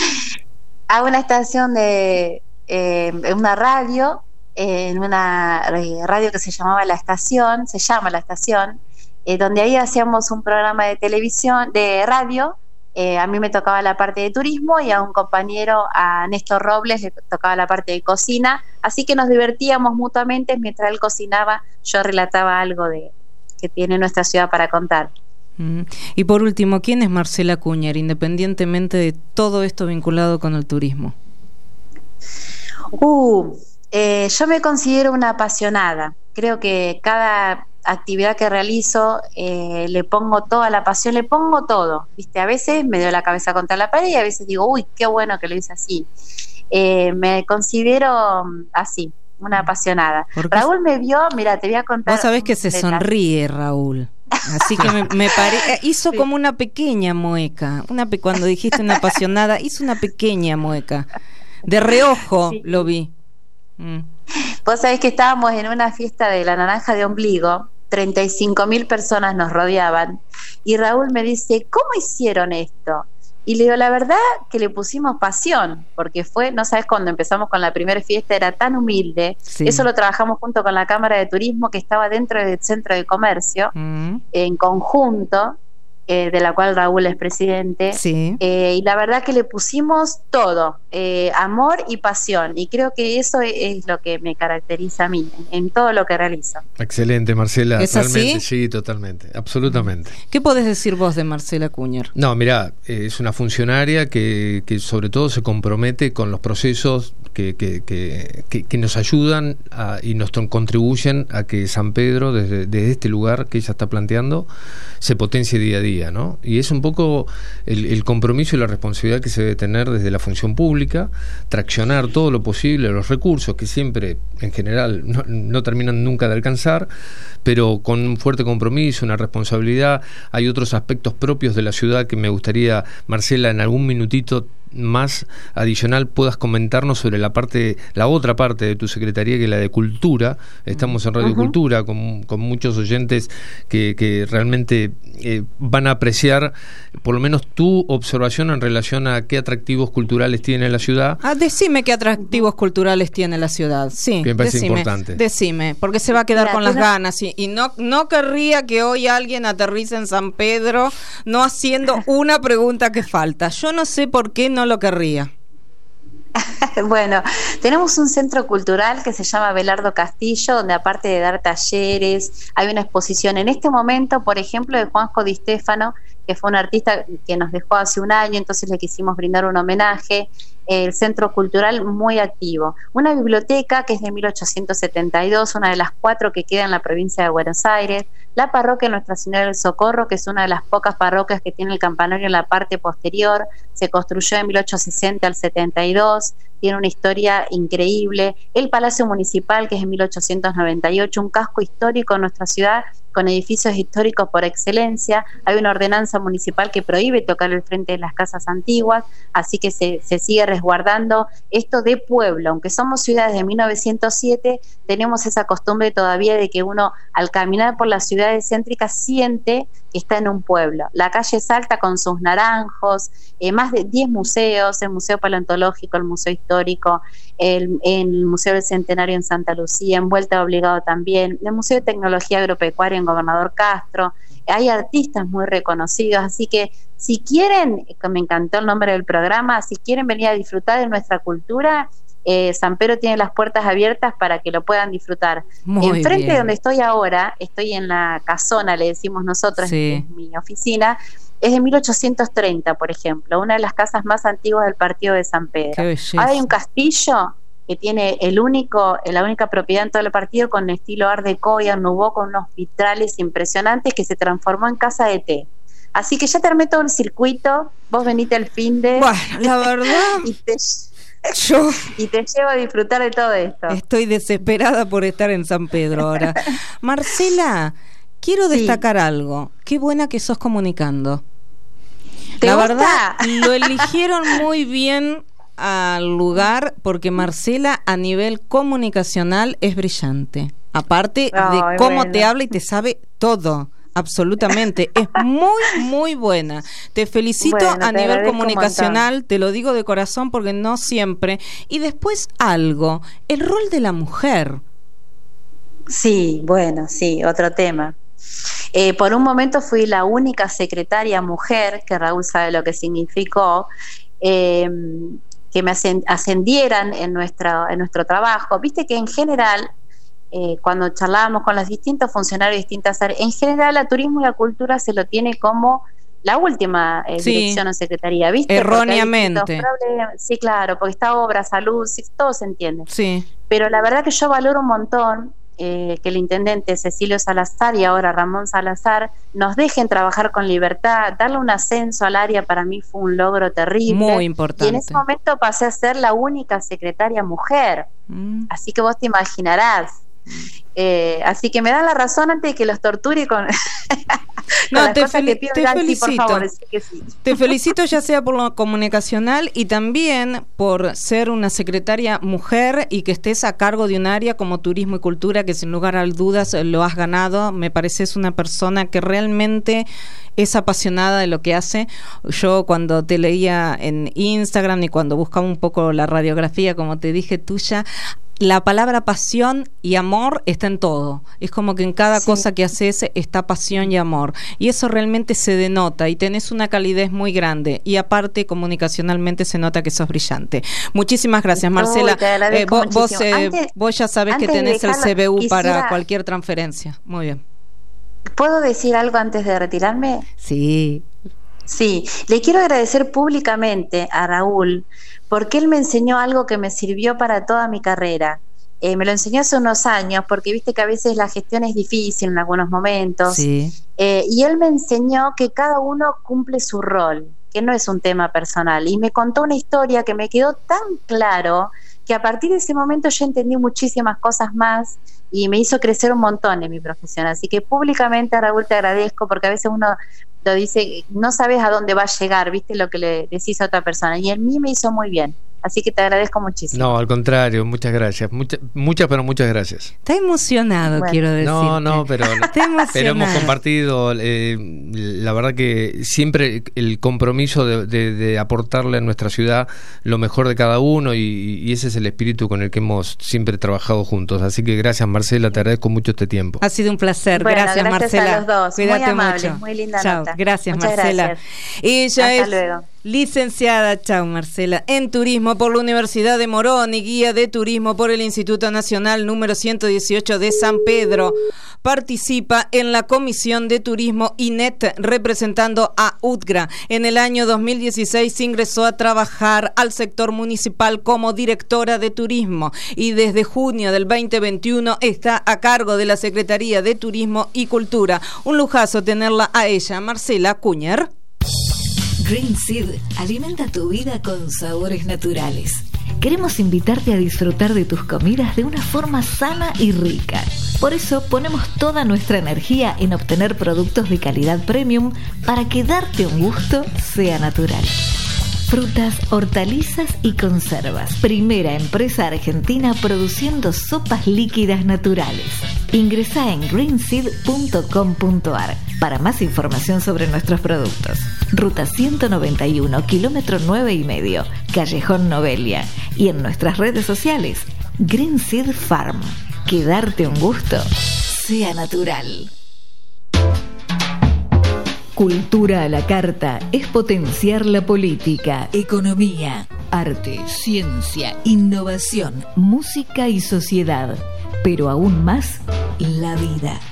A una estación de eh, una radio, eh, en una radio que se llamaba La Estación, se llama La Estación, eh, donde ahí hacíamos un programa de televisión, de radio. Eh, a mí me tocaba la parte de turismo y a un compañero, a Néstor Robles, le tocaba la parte de cocina, así que nos divertíamos mutuamente. Mientras él cocinaba, yo relataba algo de que tiene nuestra ciudad para contar. Mm. Y por último, ¿quién es Marcela Cúñer, independientemente de todo esto vinculado con el turismo? Uh, eh, yo me considero una apasionada. Creo que cada actividad que realizo eh, le pongo toda la pasión, le pongo todo, ¿viste? A veces me doy la cabeza contra la pared y a veces digo, uy, qué bueno que lo hice así. Eh, me considero así, una apasionada. Raúl me vio, mira, te voy a contar. Vos sabés que se sonríe, Raúl. Así que me, me parece, hizo sí. como una pequeña mueca, una pe cuando dijiste una apasionada, hizo una pequeña mueca. De reojo sí. lo vi. Mm. Vos sabés que estábamos en una fiesta de la naranja de ombligo, treinta y cinco mil personas nos rodeaban, y Raúl me dice, ¿cómo hicieron esto? Y le digo, la verdad que le pusimos pasión, porque fue, no sabes, cuando empezamos con la primera fiesta era tan humilde, sí. eso lo trabajamos junto con la Cámara de Turismo que estaba dentro del Centro de Comercio, mm. en conjunto, eh, de la cual Raúl es presidente, sí. eh, y la verdad que le pusimos todo, eh, amor y pasión, y creo que eso es lo que me caracteriza a mí, en, en todo lo que realizo. Excelente, Marcela. ¿Es realmente, así? Sí, totalmente, absolutamente. ¿Qué podés decir vos de Marcela Cúñer? No, mirá, eh, es una funcionaria que, que sobre todo se compromete con los procesos que, que, que, que, que nos ayudan a, y nos contribuyen a que San Pedro, desde, desde este lugar que ella está planteando, se potencie día a día, ¿no? Y es un poco el, el compromiso y la responsabilidad que se debe tener desde la función pública, traccionar todo lo posible, los recursos que siempre, en general, no, no terminan nunca de alcanzar, pero con un fuerte compromiso, una responsabilidad. Hay otros aspectos propios de la ciudad que me gustaría, Marcela, en algún minutito más adicional puedas comentarnos sobre la parte, la otra parte de tu secretaría, que es la de Cultura. Estamos en Radio uh-huh. Cultura con, con muchos oyentes que, que realmente eh, van a apreciar por lo menos tu observación en relación a qué atractivos culturales tiene la ciudad. Ah, decime qué atractivos culturales tiene la ciudad. Sí, que me parece decime, importante. Decime, porque se va a quedar Mira, con las no... ganas y, y no, no querría que hoy alguien aterrice en San Pedro no haciendo una pregunta que falta. Yo no sé por qué no lo querría. Bueno, tenemos un centro cultural que se llama Belardo Castillo, donde aparte de dar talleres, hay una exposición en este momento, por ejemplo, de Juanjo Di Stefano, que fue un artista que nos dejó hace un año, entonces le quisimos brindar un homenaje. El centro cultural muy activo. Una biblioteca que es de mil ochocientos setenta y dos, una de las cuatro que queda en la provincia de Buenos Aires. La parroquia Nuestra Señora del Socorro, que es una de las pocas parroquias que tiene el campanario en la parte posterior, se construyó de mil ochocientos sesenta al setenta y dos, tiene una historia increíble. El Palacio Municipal, que es de mil ochocientos noventa y ocho, un casco histórico en nuestra ciudad, con edificios históricos por excelencia. Hay una ordenanza municipal que prohíbe tocar el frente de las casas antiguas, así que se, se sigue resguardando esto de pueblo. Aunque somos ciudades de mil novecientos siete, tenemos esa costumbre todavía de que uno, al caminar por las ciudades céntricas, siente que está en un pueblo. La calle Salta con sus naranjos, eh, más de diez museos, el Museo Paleontológico, el Museo Histórico, el, el Museo del Centenario en Santa Lucía, en Vuelta Obligado también, el Museo de Tecnología Agropecuaria en Gobernador Castro. Hay artistas muy reconocidos, así que si quieren, me encantó el nombre del programa, si quieren venir a disfrutar de nuestra cultura, eh, San Pedro tiene las puertas abiertas para que lo puedan disfrutar. Muy Enfrente bien. De donde estoy ahora, estoy en la casona, le decimos nosotros, sí. Es mi oficina, es de mil ochocientos treinta, por ejemplo, una de las casas más antiguas del partido de San Pedro. Ahora hay un castillo que tiene el único, la única propiedad en todo el partido con estilo Art Deco y Art Nouveau, con unos vitrales impresionantes, que se transformó en casa de té. Así que ya te armé todo el circuito, vos venite al fin de... Bueno, la verdad... y, te, yo y te llevo a disfrutar de todo esto. Estoy desesperada por estar en San Pedro ahora. Marcela, quiero destacar sí. algo. Qué buena que sos comunicando. La gusta? Verdad, lo eligieron muy bien al lugar, porque Marcela a nivel comunicacional es brillante. Aparte oh, de cómo bueno. te habla y te sabe todo, absolutamente. Es muy, muy buena. Te felicito bueno, a te nivel comunicacional, te lo digo de corazón porque no siempre. Y después algo, el rol de la mujer. Sí, bueno, sí, otro tema. Eh, por un momento fui la única secretaria mujer, que Raúl sabe lo que significó, eh, que me ascendieran en nuestro, en nuestro trabajo. Viste que en general, eh, cuando charlábamos con los distintos funcionarios de distintas áreas, en general a turismo y a cultura se lo tiene como la última eh, sí, dirección o secretaría, ¿viste? Erróneamente. Sí, claro, porque está obra, salud, sí, todo se entiende. Sí. Pero la verdad que yo valoro un montón eh, que el intendente Cecilio Salazar y ahora Ramón Salazar nos dejen trabajar con libertad. Darle un ascenso al área para mí fue un logro terrible. Muy importante. Y en ese momento pasé a ser la única secretaria mujer. Mm. Así que vos te imaginarás. Eh, así que me da la razón antes de que los torture con... No, te, fel te felicito. Sí, por favor, que sí. Te felicito ya sea por lo comunicacional y también por ser una secretaria mujer y que estés a cargo de un área como turismo y cultura, que sin lugar a dudas lo has ganado. Me pareces una persona que realmente es apasionada de lo que hace. Yo cuando te leía en Instagram y cuando buscaba un poco la radiografía, como te dije, tuya, la palabra pasión y amor está en todo. Es como que en cada sí. cosa que haces está pasión y amor. Y eso realmente se denota y tenés una calidez muy grande. Y aparte, comunicacionalmente se nota que sos brillante. Muchísimas gracias, Marcela. No, eh, vos, vos, eh, antes, vos ya sabés que tenés dejarlo, el C B U quisiera... para cualquier transferencia. Muy bien. ¿Puedo decir algo antes de retirarme? Sí. Sí, le quiero agradecer públicamente a Raúl porque él me enseñó algo que me sirvió para toda mi carrera. Eh, me lo enseñó hace unos años porque viste que a veces la gestión es difícil en algunos momentos. Sí. Eh, y él me enseñó que cada uno cumple su rol, que no es un tema personal. Y me contó una historia que me quedó tan claro que a partir de ese momento yo entendí muchísimas cosas más y me hizo crecer un montón en mi profesión. Así que públicamente, Raúl, te agradezco porque a veces uno lo dice, no sabes a dónde va a llegar, viste lo que le decís a otra persona, y en mí me hizo muy bien, así que te agradezco muchísimo. No, al contrario, muchas gracias, muchas, muchas pero muchas gracias. Está emocionado, bueno. quiero decir. No, no, pero, pero hemos compartido, eh, la verdad que siempre el compromiso de, de, de aportarle a nuestra ciudad lo mejor de cada uno, y, y ese es el espíritu con el que hemos siempre trabajado juntos, así que gracias, Marcela, te agradezco mucho este tiempo. Ha sido un placer, bueno, gracias, gracias Marcela. a los dos. Cuídate muy amables, mucho. Muy linda Chao. nota. Gracias, Muchas Marcela. Gracias. Ella Hasta es luego. Licenciada, chao Marcela, en Turismo por la Universidad de Morón y guía de turismo por el Instituto Nacional número ciento dieciocho de San Pedro. Participa en la Comisión de Turismo I N E T representando a U T G R A. En el año dos mil dieciséis ingresó a trabajar al sector municipal como directora de turismo y desde junio del veinte veintiuno está a cargo de la Secretaría de Turismo y Cultura. Un lujazo tenerla a ella, Marcela Cuñer. Green Seed alimenta tu vida con sabores naturales. Queremos invitarte a disfrutar de tus comidas de una forma sana y rica. Por eso ponemos toda nuestra energía en obtener productos de calidad premium para que darte un gusto sea natural. Frutas, hortalizas y conservas. Primera empresa argentina produciendo sopas líquidas naturales. Ingresá en green seed punto com punto a r para más información sobre nuestros productos. Ruta ciento noventa y uno, kilómetro nueve y medio, Callejón Novelia. Y en nuestras redes sociales, Green Seed Farm. Que darte un gusto sea natural. Cultura a la carta es potenciar la política, economía, arte, ciencia, innovación, música y sociedad, pero aún más, la vida.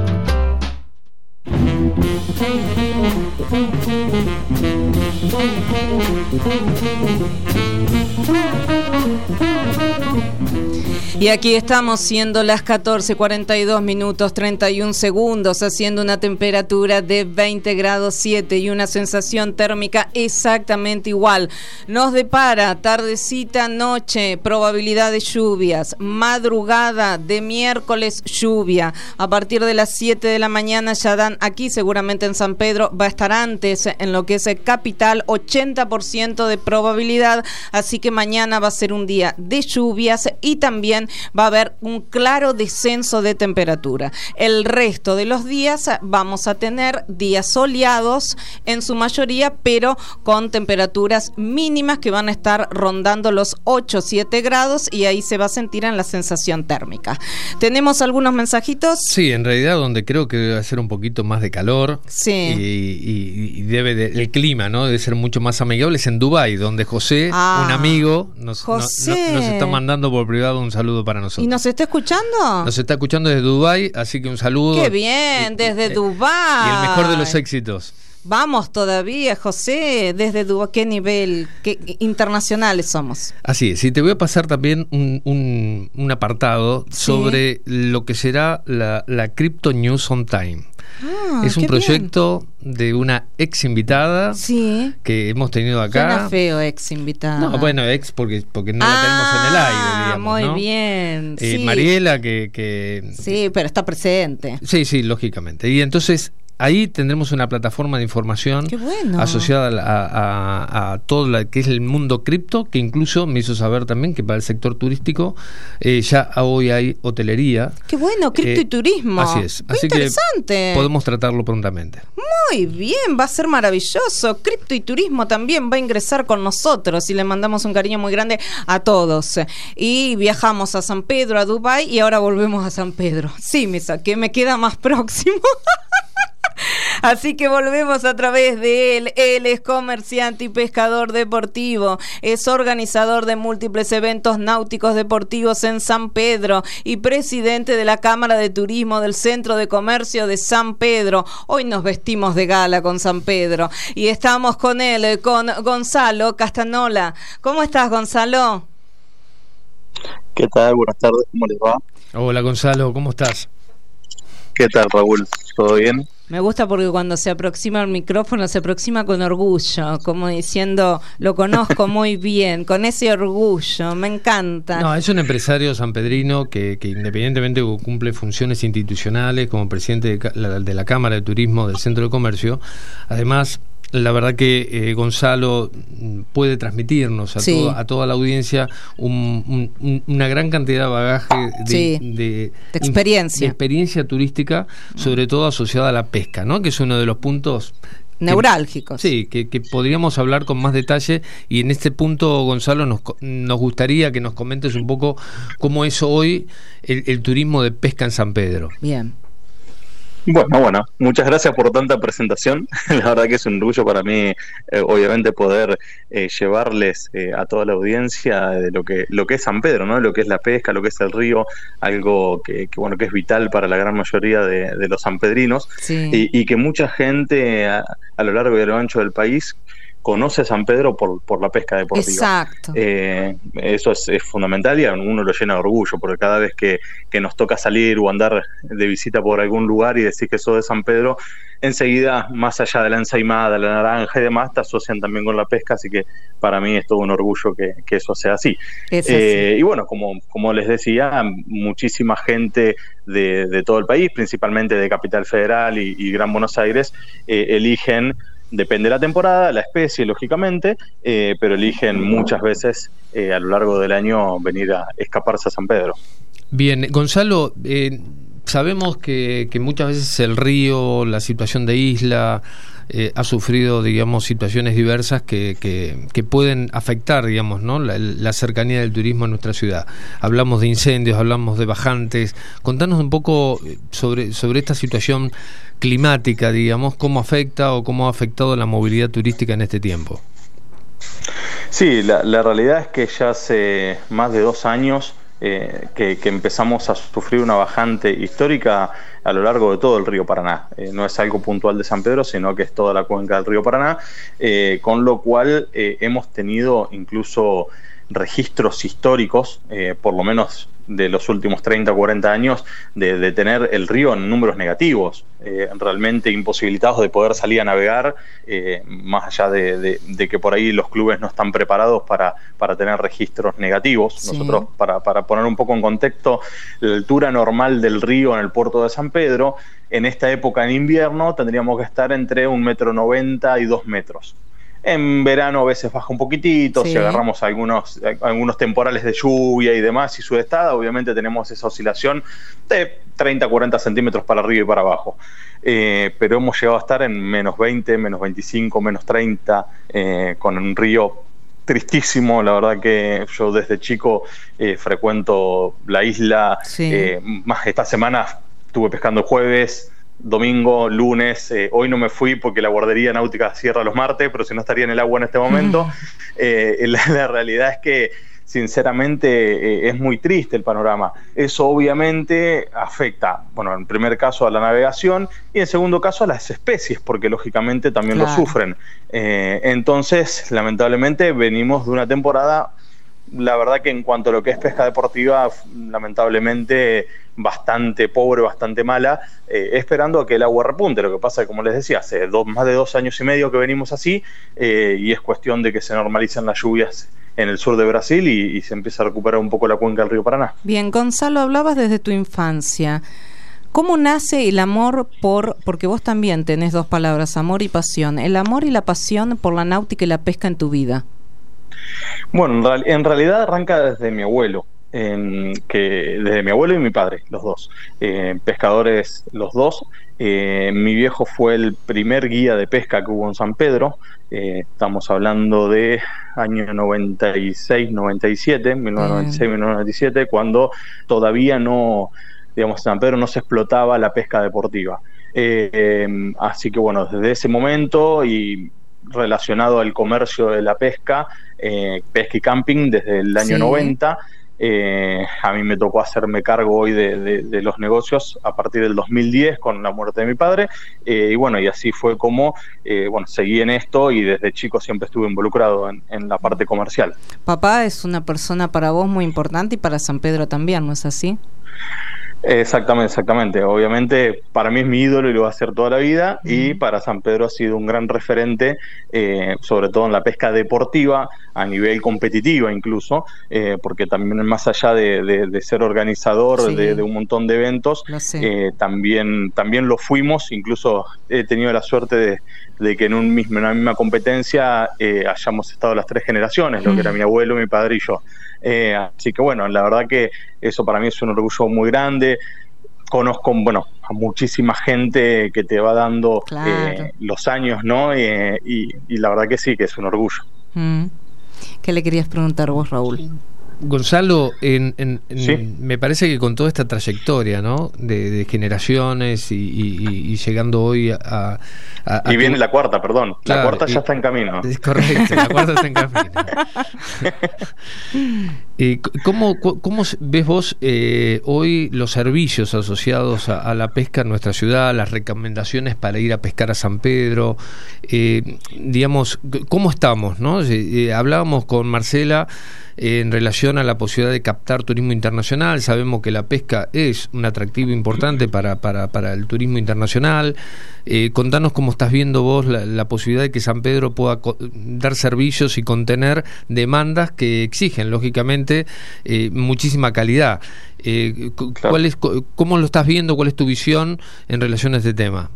Y aquí estamos siendo las catorce cuarenta y dos minutos treinta y un segundos, haciendo una temperatura de veinte grados siete y una sensación térmica exactamente igual. Nos depara tardecita, noche, probabilidad de lluvias, madrugada de miércoles lluvia. A partir de las siete de la mañana ya dan aquí, seguramente en San Pedro, va a estar antes en lo que es capital, ochenta por ciento de probabilidad, así que mañana va a ser un día de lluvias y también va a haber un claro descenso de temperatura. El resto de los días vamos a tener días soleados en su mayoría, pero con temperaturas mínimas que van a estar rondando los ocho o siete grados y ahí se va a sentir en la sensación térmica. ¿Tenemos algunos mensajitos? Sí, en realidad donde creo que debe ser un poquito más de calor. Sí. Y, y, y debe de, el clima, ¿no? Debe ser mucho más amigable. Es en Dubái, donde José, ah, un amigo, nos, José. No, no, nos está mandando por privado un saludo para nosotros. ¿Y nos está escuchando? Nos está escuchando desde Dubái, así que un saludo. ¡Qué bien! Desde eh, Dubái. Y el mejor de los éxitos. Vamos todavía, José, desde qué nivel qué internacionales somos. Así es, y te voy a pasar también un, un, un apartado ¿Sí? sobre lo que será la, la Crypto News on Time. Ah, es un proyecto bien. de una ex invitada sí. que hemos tenido acá. Suena feo ex invitada. No, bueno, ex porque, porque no ah, la tenemos en el aire, digamos. Muy ¿no? bien. Eh, sí. Mariela, que, que. Sí, pero está presente. Sí, sí, lógicamente. Y entonces. Ahí tendremos una plataforma de información bueno. asociada a, a, a todo lo que es el mundo cripto, que incluso me hizo saber también que para el sector turístico eh, ya hoy hay hotelería. ¡Qué bueno! Cripto eh, y turismo. Así es. Muy así interesante. Que podemos tratarlo prontamente. Muy bien, va a ser maravilloso. Cripto y turismo también va a ingresar con nosotros y le mandamos un cariño muy grande a todos. Y viajamos a San Pedro, a Dubái y ahora volvemos a San Pedro. Sí, Misa, que me queda más próximo. Así que volvemos a través de él. Él es comerciante y pescador deportivo, es organizador de múltiples eventos náuticos deportivos en San Pedro y presidente de la Cámara de Turismo del Centro de Comercio de San Pedro. Hoy nos vestimos de gala con San Pedro y estamos con él, con Gonzalo Castanola. ¿Cómo estás, Gonzalo? ¿Qué tal? Buenas tardes, ¿cómo les va? Hola, Gonzalo, ¿cómo estás? ¿Qué tal, Raúl? ¿Todo bien? Me gusta porque cuando se aproxima al micrófono se aproxima con orgullo, como diciendo, lo conozco muy bien, con ese orgullo, me encanta. No, es un empresario sanpedrino que, que independientemente cumple funciones institucionales como presidente de la, de la Cámara de Turismo del Centro de Comercio, además... La verdad que eh, Gonzalo puede transmitirnos a, sí. todo, a toda la audiencia un, un, una gran cantidad de bagaje de, sí. de, de experiencia. de experiencia turística, sobre todo asociada a la pesca, ¿no? Que es uno de los puntos neurálgicos. Que, sí, que, que podríamos hablar con más detalle y en este punto, Gonzalo, nos, nos gustaría que nos comentes un poco cómo es hoy el, el turismo de pesca en San Pedro. Bien. Bueno, bueno, muchas gracias por tanta presentación. La verdad que es un orgullo para mí, eh, obviamente, poder eh, llevarles eh, a toda la audiencia de lo que lo que es San Pedro, ¿no? Lo que es la pesca, lo que es el río, algo que, que bueno que es vital para la gran mayoría de, de los sanpedrinos, sí. y, y que mucha gente a, a lo largo y a lo ancho del país conoce San Pedro por, por la pesca deportiva. Exacto. Eh, eso es, es fundamental y a uno lo llena de orgullo, porque cada vez que, que nos toca salir o andar de visita por algún lugar y decir que sos de San Pedro, enseguida, más allá de la ensaimada, la naranja y demás, te asocian también con la pesca, así que para mí es todo un orgullo que, que eso sea así. Es eh, así. Y bueno, como, como les decía, muchísima gente de, de todo el país, principalmente de Capital Federal y, y Gran Buenos Aires, eh, eligen... Depende de la temporada, la especie, lógicamente, eh, pero eligen muchas veces eh, a lo largo del año venir a escaparse a San Pedro. Bien, Gonzalo, eh, sabemos que, que muchas veces el río, la situación de isla, eh, ha sufrido, digamos, situaciones diversas que, que, que pueden afectar, digamos, ¿no? la, la cercanía del turismo en nuestra ciudad. Hablamos de incendios, hablamos de bajantes. Contanos un poco sobre, sobre esta situación climática, digamos, cómo afecta o cómo ha afectado la movilidad turística en este tiempo. Sí, la, la realidad es que ya hace más de dos años eh, que, que empezamos a sufrir una bajante histórica a lo largo de todo el río Paraná. Eh, no es algo puntual de San Pedro, sino que es toda la cuenca del río Paraná, eh, con lo cual eh, hemos tenido incluso registros históricos, eh, por lo menos de los últimos treinta o cuarenta años, de, de tener el río en números negativos, eh, realmente imposibilitados de poder salir a navegar, eh, más allá de, de, de que por ahí los clubes no están preparados para, para tener registros negativos. Sí. Nosotros, para, para poner un poco en contexto, la altura normal del río en el puerto de San Pedro, en esta época en invierno, tendríamos que estar entre un metro noventa y dos metros. En verano a veces baja un poquitito, sí. Si agarramos algunos, algunos temporales de lluvia y demás y sudestada, obviamente tenemos esa oscilación de treinta a cuarenta centímetros para arriba y para abajo. Eh, pero hemos llegado a estar en menos veinte, menos veinticinco, menos treinta, eh, con un río tristísimo. La verdad que yo desde chico eh, frecuento la isla, sí. eh, más esta semana estuve pescando el jueves, domingo, lunes, eh, hoy no me fui porque la guardería náutica cierra los martes, pero si no estaría en el agua en este momento. Mm. Eh, la, la realidad es que sinceramente eh, es muy triste el panorama. Eso obviamente afecta, bueno, en primer caso a la navegación y en segundo caso a las especies, porque lógicamente también claro. lo sufren. Eh, entonces, lamentablemente venimos de una temporada, la verdad que en cuanto a lo que es pesca deportiva, lamentablemente bastante pobre, bastante mala, eh, esperando a que el agua repunte. Lo que pasa es que, como les decía, hace dos, más de dos años y medio que venimos así, eh, y es cuestión de que se normalicen las lluvias en el sur de Brasil y, y se empieza a recuperar un poco la cuenca del río Paraná. Bien, Gonzalo, hablabas desde tu infancia. ¿Cómo nace el amor por, porque vos también tenés dos palabras, amor y pasión, el amor y la pasión por la náutica y la pesca en tu vida? Bueno, en, real, en realidad arranca desde mi abuelo, eh, que desde mi abuelo y mi padre, los dos, eh, pescadores los dos. Eh, mi viejo fue el primer guía de pesca que hubo en San Pedro, eh, estamos hablando de año noventa y seis, noventa y siete, mil novecientos noventa y seis, mil novecientos noventa y siete, cuando todavía no, digamos, San Pedro no se explotaba la pesca deportiva. Eh, eh, así que bueno, desde ese momento y relacionado al comercio de la pesca, eh, pesca y camping desde el año sí. noventa, eh, a mí me tocó hacerme cargo hoy de, de, de los negocios a partir del dos mil diez con la muerte de mi padre, eh, y bueno, y así fue como eh, bueno, seguí en esto y desde chico siempre estuve involucrado en, en la parte comercial. Papá es una persona para vos muy importante y para San Pedro también, ¿no es así? Exactamente, exactamente. Obviamente para mí es mi ídolo y lo va a ser toda la vida, mm. y para San Pedro ha sido un gran referente, eh, sobre todo en la pesca deportiva, a nivel competitiva incluso, eh, porque también más allá de, de, de ser organizador sí. de, de un montón de eventos, eh, también, también lo fuimos. Incluso he tenido la suerte de, de que en, un mismo, en una misma competencia eh, hayamos estado las tres generaciones, mm. lo que era mi abuelo, mi padre y yo. Eh, así que bueno, la verdad que eso para mí es un orgullo muy grande. Conozco, bueno, a muchísima gente que te va dando claro. eh, los años, ¿no? Eh, y, y la verdad que sí, que es un orgullo. Mm. ¿Qué le querías preguntar vos, Raúl? Gonzalo, en, en, en, ¿Sí? me parece que con toda esta trayectoria, ¿no? De, de generaciones y, y, y llegando hoy a... a, a y viene tu... la cuarta, perdón. Claro, la cuarta y, ya está en camino. Es correcto, la cuarta está en camino. eh, ¿cómo, ¿Cómo ves vos eh, hoy los servicios asociados a, a la pesca en nuestra ciudad, las recomendaciones para ir a pescar a San Pedro? Eh, digamos, ¿cómo estamos, no? Eh, hablábamos con Marcela en relación a la posibilidad de captar turismo internacional. Sabemos que la pesca es un atractivo importante para, para, para el turismo internacional. Eh, contanos cómo estás viendo vos la, la posibilidad de que San Pedro pueda co- dar servicios y contener demandas que exigen, lógicamente, eh, muchísima calidad. Eh, claro. ¿cuál es, ¿Cómo lo estás viendo? ¿Cuál es tu visión en relación a este tema?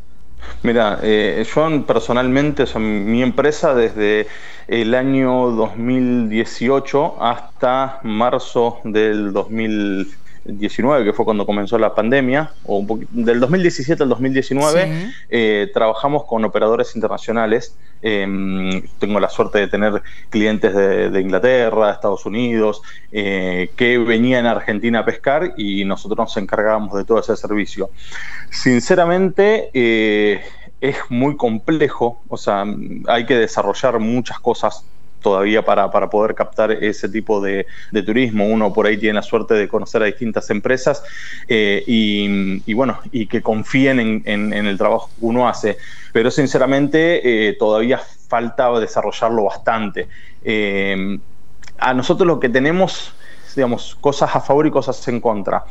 Mira, eh, yo personalmente, o sea, mi empresa desde el año dos mil dieciocho hasta marzo del dos mil diecinueve, que fue cuando comenzó la pandemia, o un poquito, del dos mil diecisiete al dos mil diecinueve, sí. eh, trabajamos con operadores internacionales. Eh, tengo la suerte de tener clientes de, de Inglaterra, Estados Unidos, eh, que venían a Argentina a pescar y nosotros nos encargábamos de todo ese servicio. Sinceramente, eh, es muy complejo, o sea, hay que desarrollar muchas cosas todavía para, para poder captar ese tipo de, de turismo. Uno por ahí tiene la suerte de conocer a distintas empresas eh, y, y bueno, y que confíen en, en, en el trabajo que uno hace, pero sinceramente eh, todavía falta desarrollarlo bastante. Eh, a nosotros lo que tenemos, digamos, cosas a favor y cosas en contra.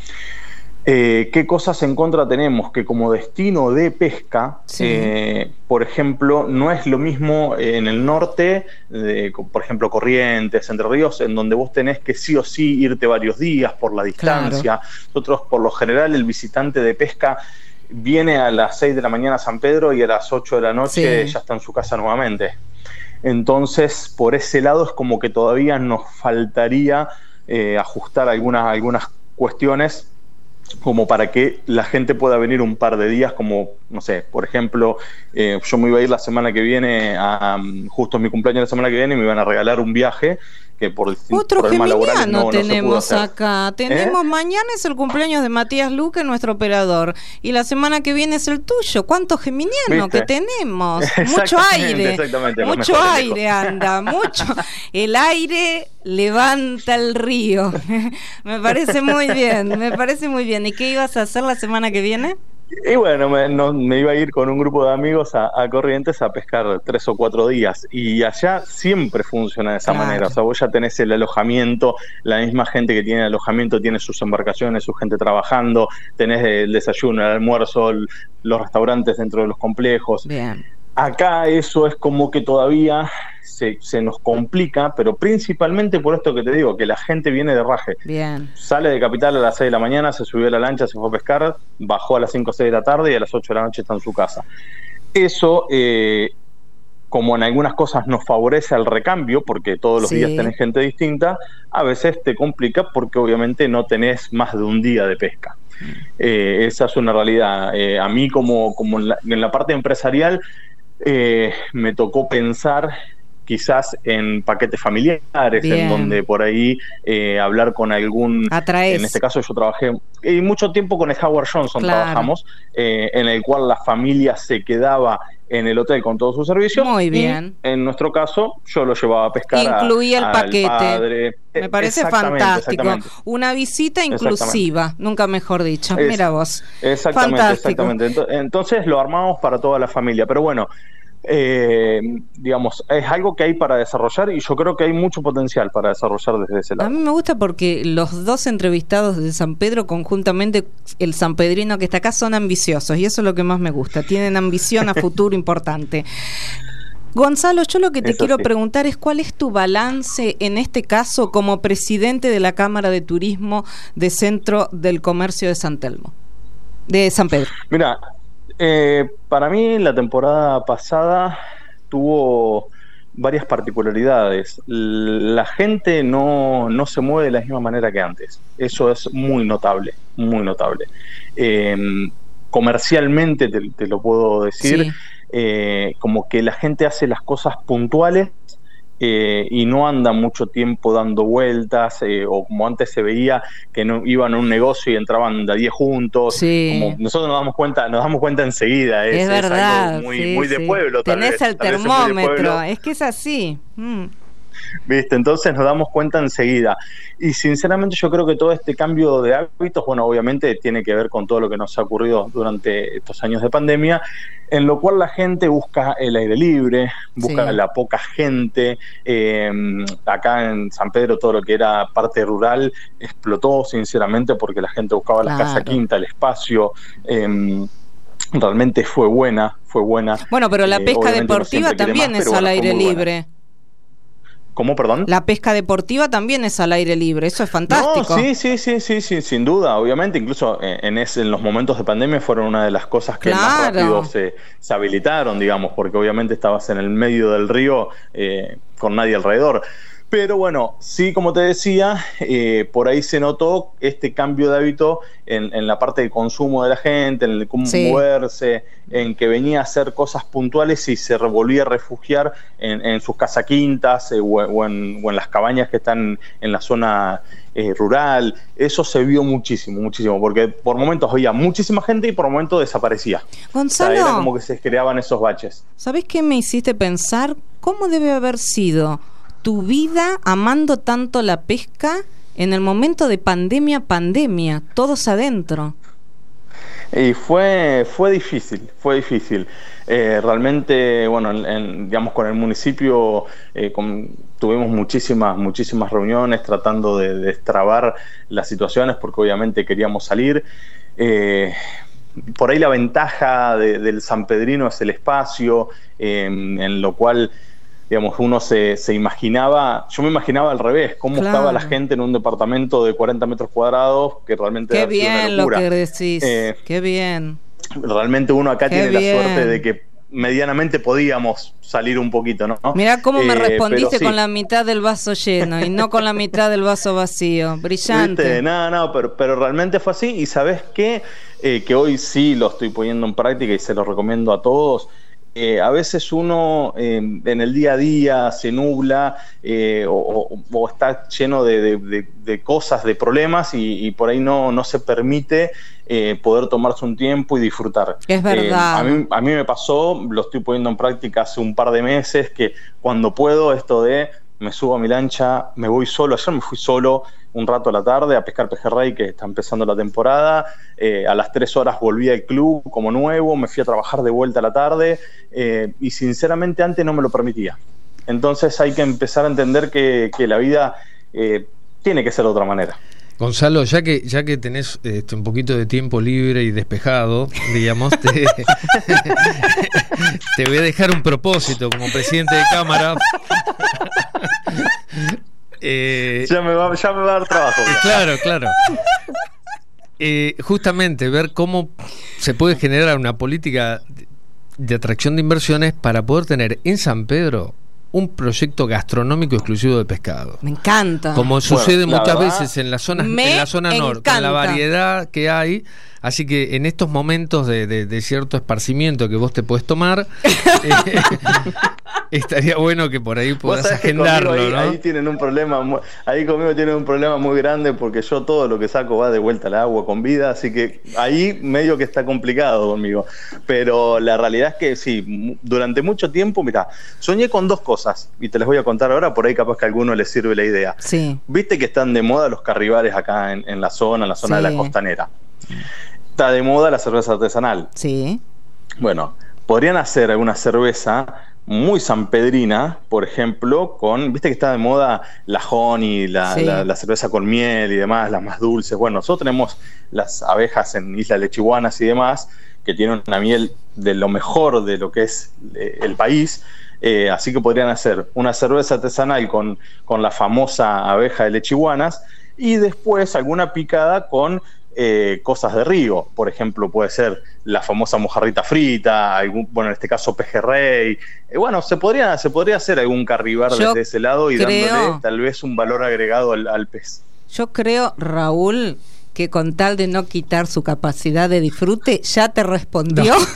Eh, ¿Qué cosas en contra tenemos? Que como destino de pesca, sí. eh, por ejemplo, no es lo mismo en el norte, de, por ejemplo, Corrientes, Entre Ríos, en donde vos tenés que sí o sí irte varios días por la distancia. Claro. Nosotros, por lo general, el visitante de pesca viene a las seis de la mañana a San Pedro y a las ocho de la noche sí. ya está en su casa nuevamente. Entonces, por ese lado es como que todavía nos faltaría eh, ajustar algunas, algunas cuestiones como para que la gente pueda venir un par de días, como, no sé, por ejemplo, eh, yo me iba a ir la semana que viene, a, justo mi cumpleaños la semana que viene, y me iban a regalar un viaje, que por distintos Otro problemas laborales geminiano no, tenemos no se pudo hacer. acá. Tenemos ¿Eh? mañana es el cumpleaños de Matías Luque, nuestro operador, y la semana que viene es el tuyo. ¿Cuántos geminianos que tenemos? Mucho aire, exactamente, mucho aire anda, mucho. El aire levanta el río. Me parece muy bien, me parece muy bien. ¿Y qué ibas a hacer la semana que viene? Y bueno, me, no, me iba a ir con un grupo de amigos a, a Corrientes a pescar tres o cuatro días. Y allá siempre funciona de esa Claro. manera. O sea, vos ya tenés el alojamiento, la misma gente que tiene el alojamiento tiene sus embarcaciones, su gente trabajando, tenés el desayuno, el almuerzo, el, los restaurantes dentro de los complejos. Bien. Acá eso es como que todavía se, se nos complica, pero principalmente por esto que te digo, que la gente viene de raje. Bien. Sale de Capital a las seis de la mañana, se subió a la lancha, se fue a pescar, bajó a las cinco o seis de la tarde y a las ocho de la noche está en su casa. Eso, eh, como en algunas cosas nos favorece al recambio, porque todos los Sí. días tenés gente distinta, a veces te complica porque obviamente no tenés más de un día de pesca. Eh, esa es una realidad. Eh, a mí como, como en, la, en la parte empresarial eh, me tocó pensar quizás en paquetes familiares, Bien. en donde por ahí eh, hablar con algún... Atraes. En este caso yo trabajé y mucho tiempo con el Howard Johnson, Claro. trabajamos, eh, en el cual la familia se quedaba en el hotel con todos sus servicios. Muy y bien. en nuestro caso, yo lo llevaba a pescar. Incluía el a, paquete. al padre. Me parece Exactamente, fantástico. exactamente. Una visita inclusiva, nunca mejor dicho. Es- Mira vos. Exactamente, Fantástico. exactamente. Ento- Entonces lo armamos para toda la familia. Pero bueno, eh, digamos, es algo que hay para desarrollar y yo creo que hay mucho potencial para desarrollar desde ese A lado. mí me gusta porque los dos entrevistados de San Pedro, conjuntamente el sanpedrino que está acá, son ambiciosos y eso es lo que más me gusta. Tienen ambición a futuro importante. Gonzalo, yo lo que te Eso quiero sí. preguntar es cuál es tu balance en este caso como presidente de la Cámara de Turismo de Centro del Comercio de San Telmo, de San Pedro. Mira, eh, para mí la temporada pasada tuvo varias particularidades. L- La gente no, no se mueve de la misma manera que antes. Eso es muy notable, muy notable. Eh, comercialmente te, te lo puedo decir, Sí. eh, como que la gente hace las cosas puntuales eh, y no anda mucho tiempo dando vueltas, eh, o como antes se veía que no iban a un negocio y entraban de a diez juntos. Sí. Como nosotros nos damos cuenta, nos damos cuenta enseguida. Es, Es, es verdad. algo muy, sí, muy de sí. pueblo. Tal Tenés vez, el tal vez es muy de termómetro, pueblo. es que es así. Mm. ¿Viste? Entonces nos damos cuenta enseguida. Y sinceramente yo creo que todo este cambio de hábitos, bueno, obviamente tiene que ver con todo lo que nos ha ocurrido durante estos años de pandemia, en lo cual la gente busca el aire libre, busca Sí. la poca gente. Eh, acá en San Pedro todo lo que era parte rural explotó, sinceramente, porque la gente buscaba la Claro. casa quinta, el espacio. Eh, realmente fue buena, fue buena. Bueno, pero la Eh, pesca obviamente uno deportiva siempre quiere también más, es pero al bueno, fue aire muy buena. libre. ¿Cómo, perdón? La pesca deportiva también es al aire libre, eso es fantástico. No, sí, sí, sí, sí, sí, sin duda, obviamente, incluso en, ese, en los momentos de pandemia fueron una de las cosas que más Claro. rápido se, se habilitaron, digamos, porque obviamente estabas en el medio del río eh, con nadie alrededor. Pero bueno, sí, como te decía, eh, por ahí se notó este cambio de hábito en, en la parte de consumo de la gente, en el cómo Sí. moverse, en que venía a hacer cosas puntuales y se volvía a refugiar en, en sus casaquintas eh, o, o, en, o en las cabañas que están en la zona eh, rural. Eso se vio muchísimo, muchísimo, porque por momentos había muchísima gente y por momentos desaparecía. Gonzalo, O sea, era como que se creaban esos baches. ¿sabés qué me hiciste pensar? ¿Cómo debe haber sido tu vida amando tanto la pesca en el momento de pandemia, pandemia, todos adentro? Y fue, fue difícil, fue difícil. Eh, realmente, bueno, en, en, digamos, con el municipio eh, con, tuvimos muchísimas, muchísimas reuniones tratando de destrabar las situaciones porque obviamente queríamos salir. Eh, por ahí la ventaja de, del sanpedrino es el espacio, eh, en lo cual, digamos, uno se, se imaginaba, yo me imaginaba al revés, cómo Claro. estaba la gente en un departamento de cuarenta metros cuadrados, que realmente Qué ha sido una bien lo locura. que decís, Eh, qué bien. Realmente uno acá Qué tiene bien. la suerte de que medianamente podíamos salir un poquito, ¿no? Mirá cómo me Eh, respondiste pero sí. con la mitad del vaso lleno y no con la mitad del vaso vacío. Brillante. ¿Viste? No, no, pero, pero realmente fue así. Y ¿sabés qué? Eh, que hoy sí lo estoy poniendo en práctica y se lo recomiendo a todos. Eh, a veces uno eh, en el día a día se nubla eh, o, o está lleno de, de, de, de cosas, de problemas y, y por ahí no, no se permite eh, poder tomarse un tiempo y disfrutar. Es verdad. Eh, a mí, a mí me pasó, lo estoy poniendo en práctica hace un par de meses, que cuando puedo esto de me subo a mi lancha, me voy solo, ayer me fui solo un rato a la tarde a pescar pejerrey, que está empezando la temporada, eh, a las tres horas volví al club como nuevo, me fui a trabajar de vuelta a la tarde, eh, y sinceramente antes no me lo permitía. Entonces hay que empezar a entender que, que la vida eh, tiene que ser de otra manera. Gonzalo, ya que ya que tenés este, un poquito de tiempo libre y despejado, digamos, te, te voy a dejar un propósito como presidente de Cámara. eh, ya, me va, ya me va a dar trabajo. Eh, claro, claro. Eh, justamente ver cómo se puede generar una política de atracción de inversiones para poder tener en San Pedro un proyecto gastronómico exclusivo de pescado. Me encanta. Como sucede bueno, muchas verdad, veces en la zona, en la zona norte, en la variedad que hay. Así que en estos momentos de, de, de cierto esparcimiento que vos te podés tomar, eh, estaría bueno que por ahí puedas agendarlo, ahí, ¿no? Ahí tienen un problema, muy, ahí conmigo tienen un problema muy grande porque yo todo lo que saco va de vuelta al agua con vida, así que ahí medio que está complicado conmigo. Pero la realidad es que sí, durante mucho tiempo, mirá, soñé con dos cosas y te las voy a contar ahora, por ahí capaz que a alguno le sirve la idea. Sí. Viste que están de moda los carribares acá en, en la zona, en la zona sí. de la costanera. Está de moda la cerveza artesanal. Sí. Bueno, podrían hacer alguna cerveza muy sanpedrina, por ejemplo, con, viste que está de moda la honey, la, sí. la, la cerveza con miel y demás, las más dulces. Bueno, nosotros tenemos las abejas en Isla Lechiguanas y demás, que tienen una miel de lo mejor de lo que es eh, el país. Eh, así que podrían hacer una cerveza artesanal con, con la famosa abeja de Lechiguanas y después alguna picada con Eh, cosas de río, por ejemplo puede ser la famosa mojarrita frita, algún, bueno en este caso pejerrey, eh, bueno se podría se podría hacer algún carribar Yo desde ese lado y creo, dándole tal vez un valor agregado al, al pez. Yo creo, Raúl, que con tal de no quitar su capacidad de disfrute, ya te respondió no.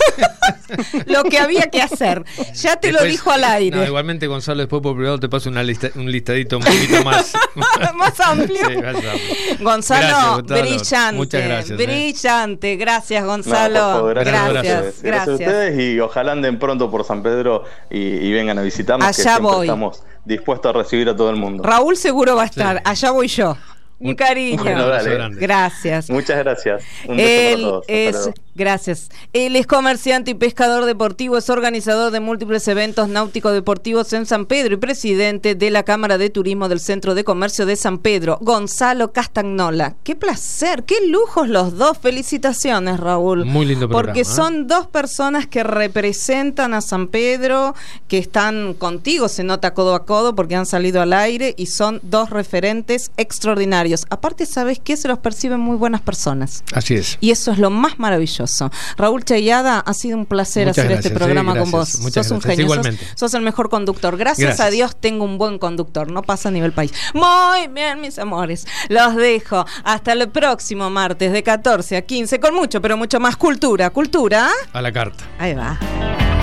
lo que había que hacer. Ya te después, lo dijo al aire. No, igualmente, Gonzalo, después por privado te paso una lista, un listadito un poquito más más amplio. Sí, más amplio. Gonzalo, gracias, Gonzalo, brillante. Muchas gracias. Brillante. Eh. Gracias, Gonzalo. No, favor, gracias, gracias, gracias. gracias. Gracias a ustedes y ojalá anden pronto por San Pedro y, y vengan a visitarnos. Allá que siempre voy. Estamos dispuestos a recibir a todo el mundo. Raúl seguro va a estar. Sí. Allá voy yo. Un cariño. Bueno, dale. Gracias. Muchas gracias. Un beso Él para todos. es, gracias. Él es comerciante y pescador deportivo, es organizador de múltiples eventos náuticos deportivos en San Pedro y presidente de la Cámara de Turismo del Centro de Comercio de San Pedro, Gonzalo Castagnola. Qué placer, qué lujos los dos. Felicitaciones, Raúl. Muy lindo programa. Porque son ¿eh? dos personas que representan a San Pedro, que están contigo, se nota codo a codo porque han salido al aire y son dos referentes extraordinarios. Aparte, ¿sabes qué? Se los perciben muy buenas personas. Así es. Y eso es lo más maravilloso. Raúl Chayada, ha sido un placer Muchas hacer gracias, este programa sí, con vos. Muchas sos gracias. Un genio. Igualmente. Sos, sos el mejor conductor. Gracias, gracias a Dios tengo un buen conductor. No pasa a nivel país. Muy bien, mis amores. Los dejo. Hasta el próximo martes de catorce a quince con mucho, pero mucho más cultura. Cultura. A la carta. Ahí va.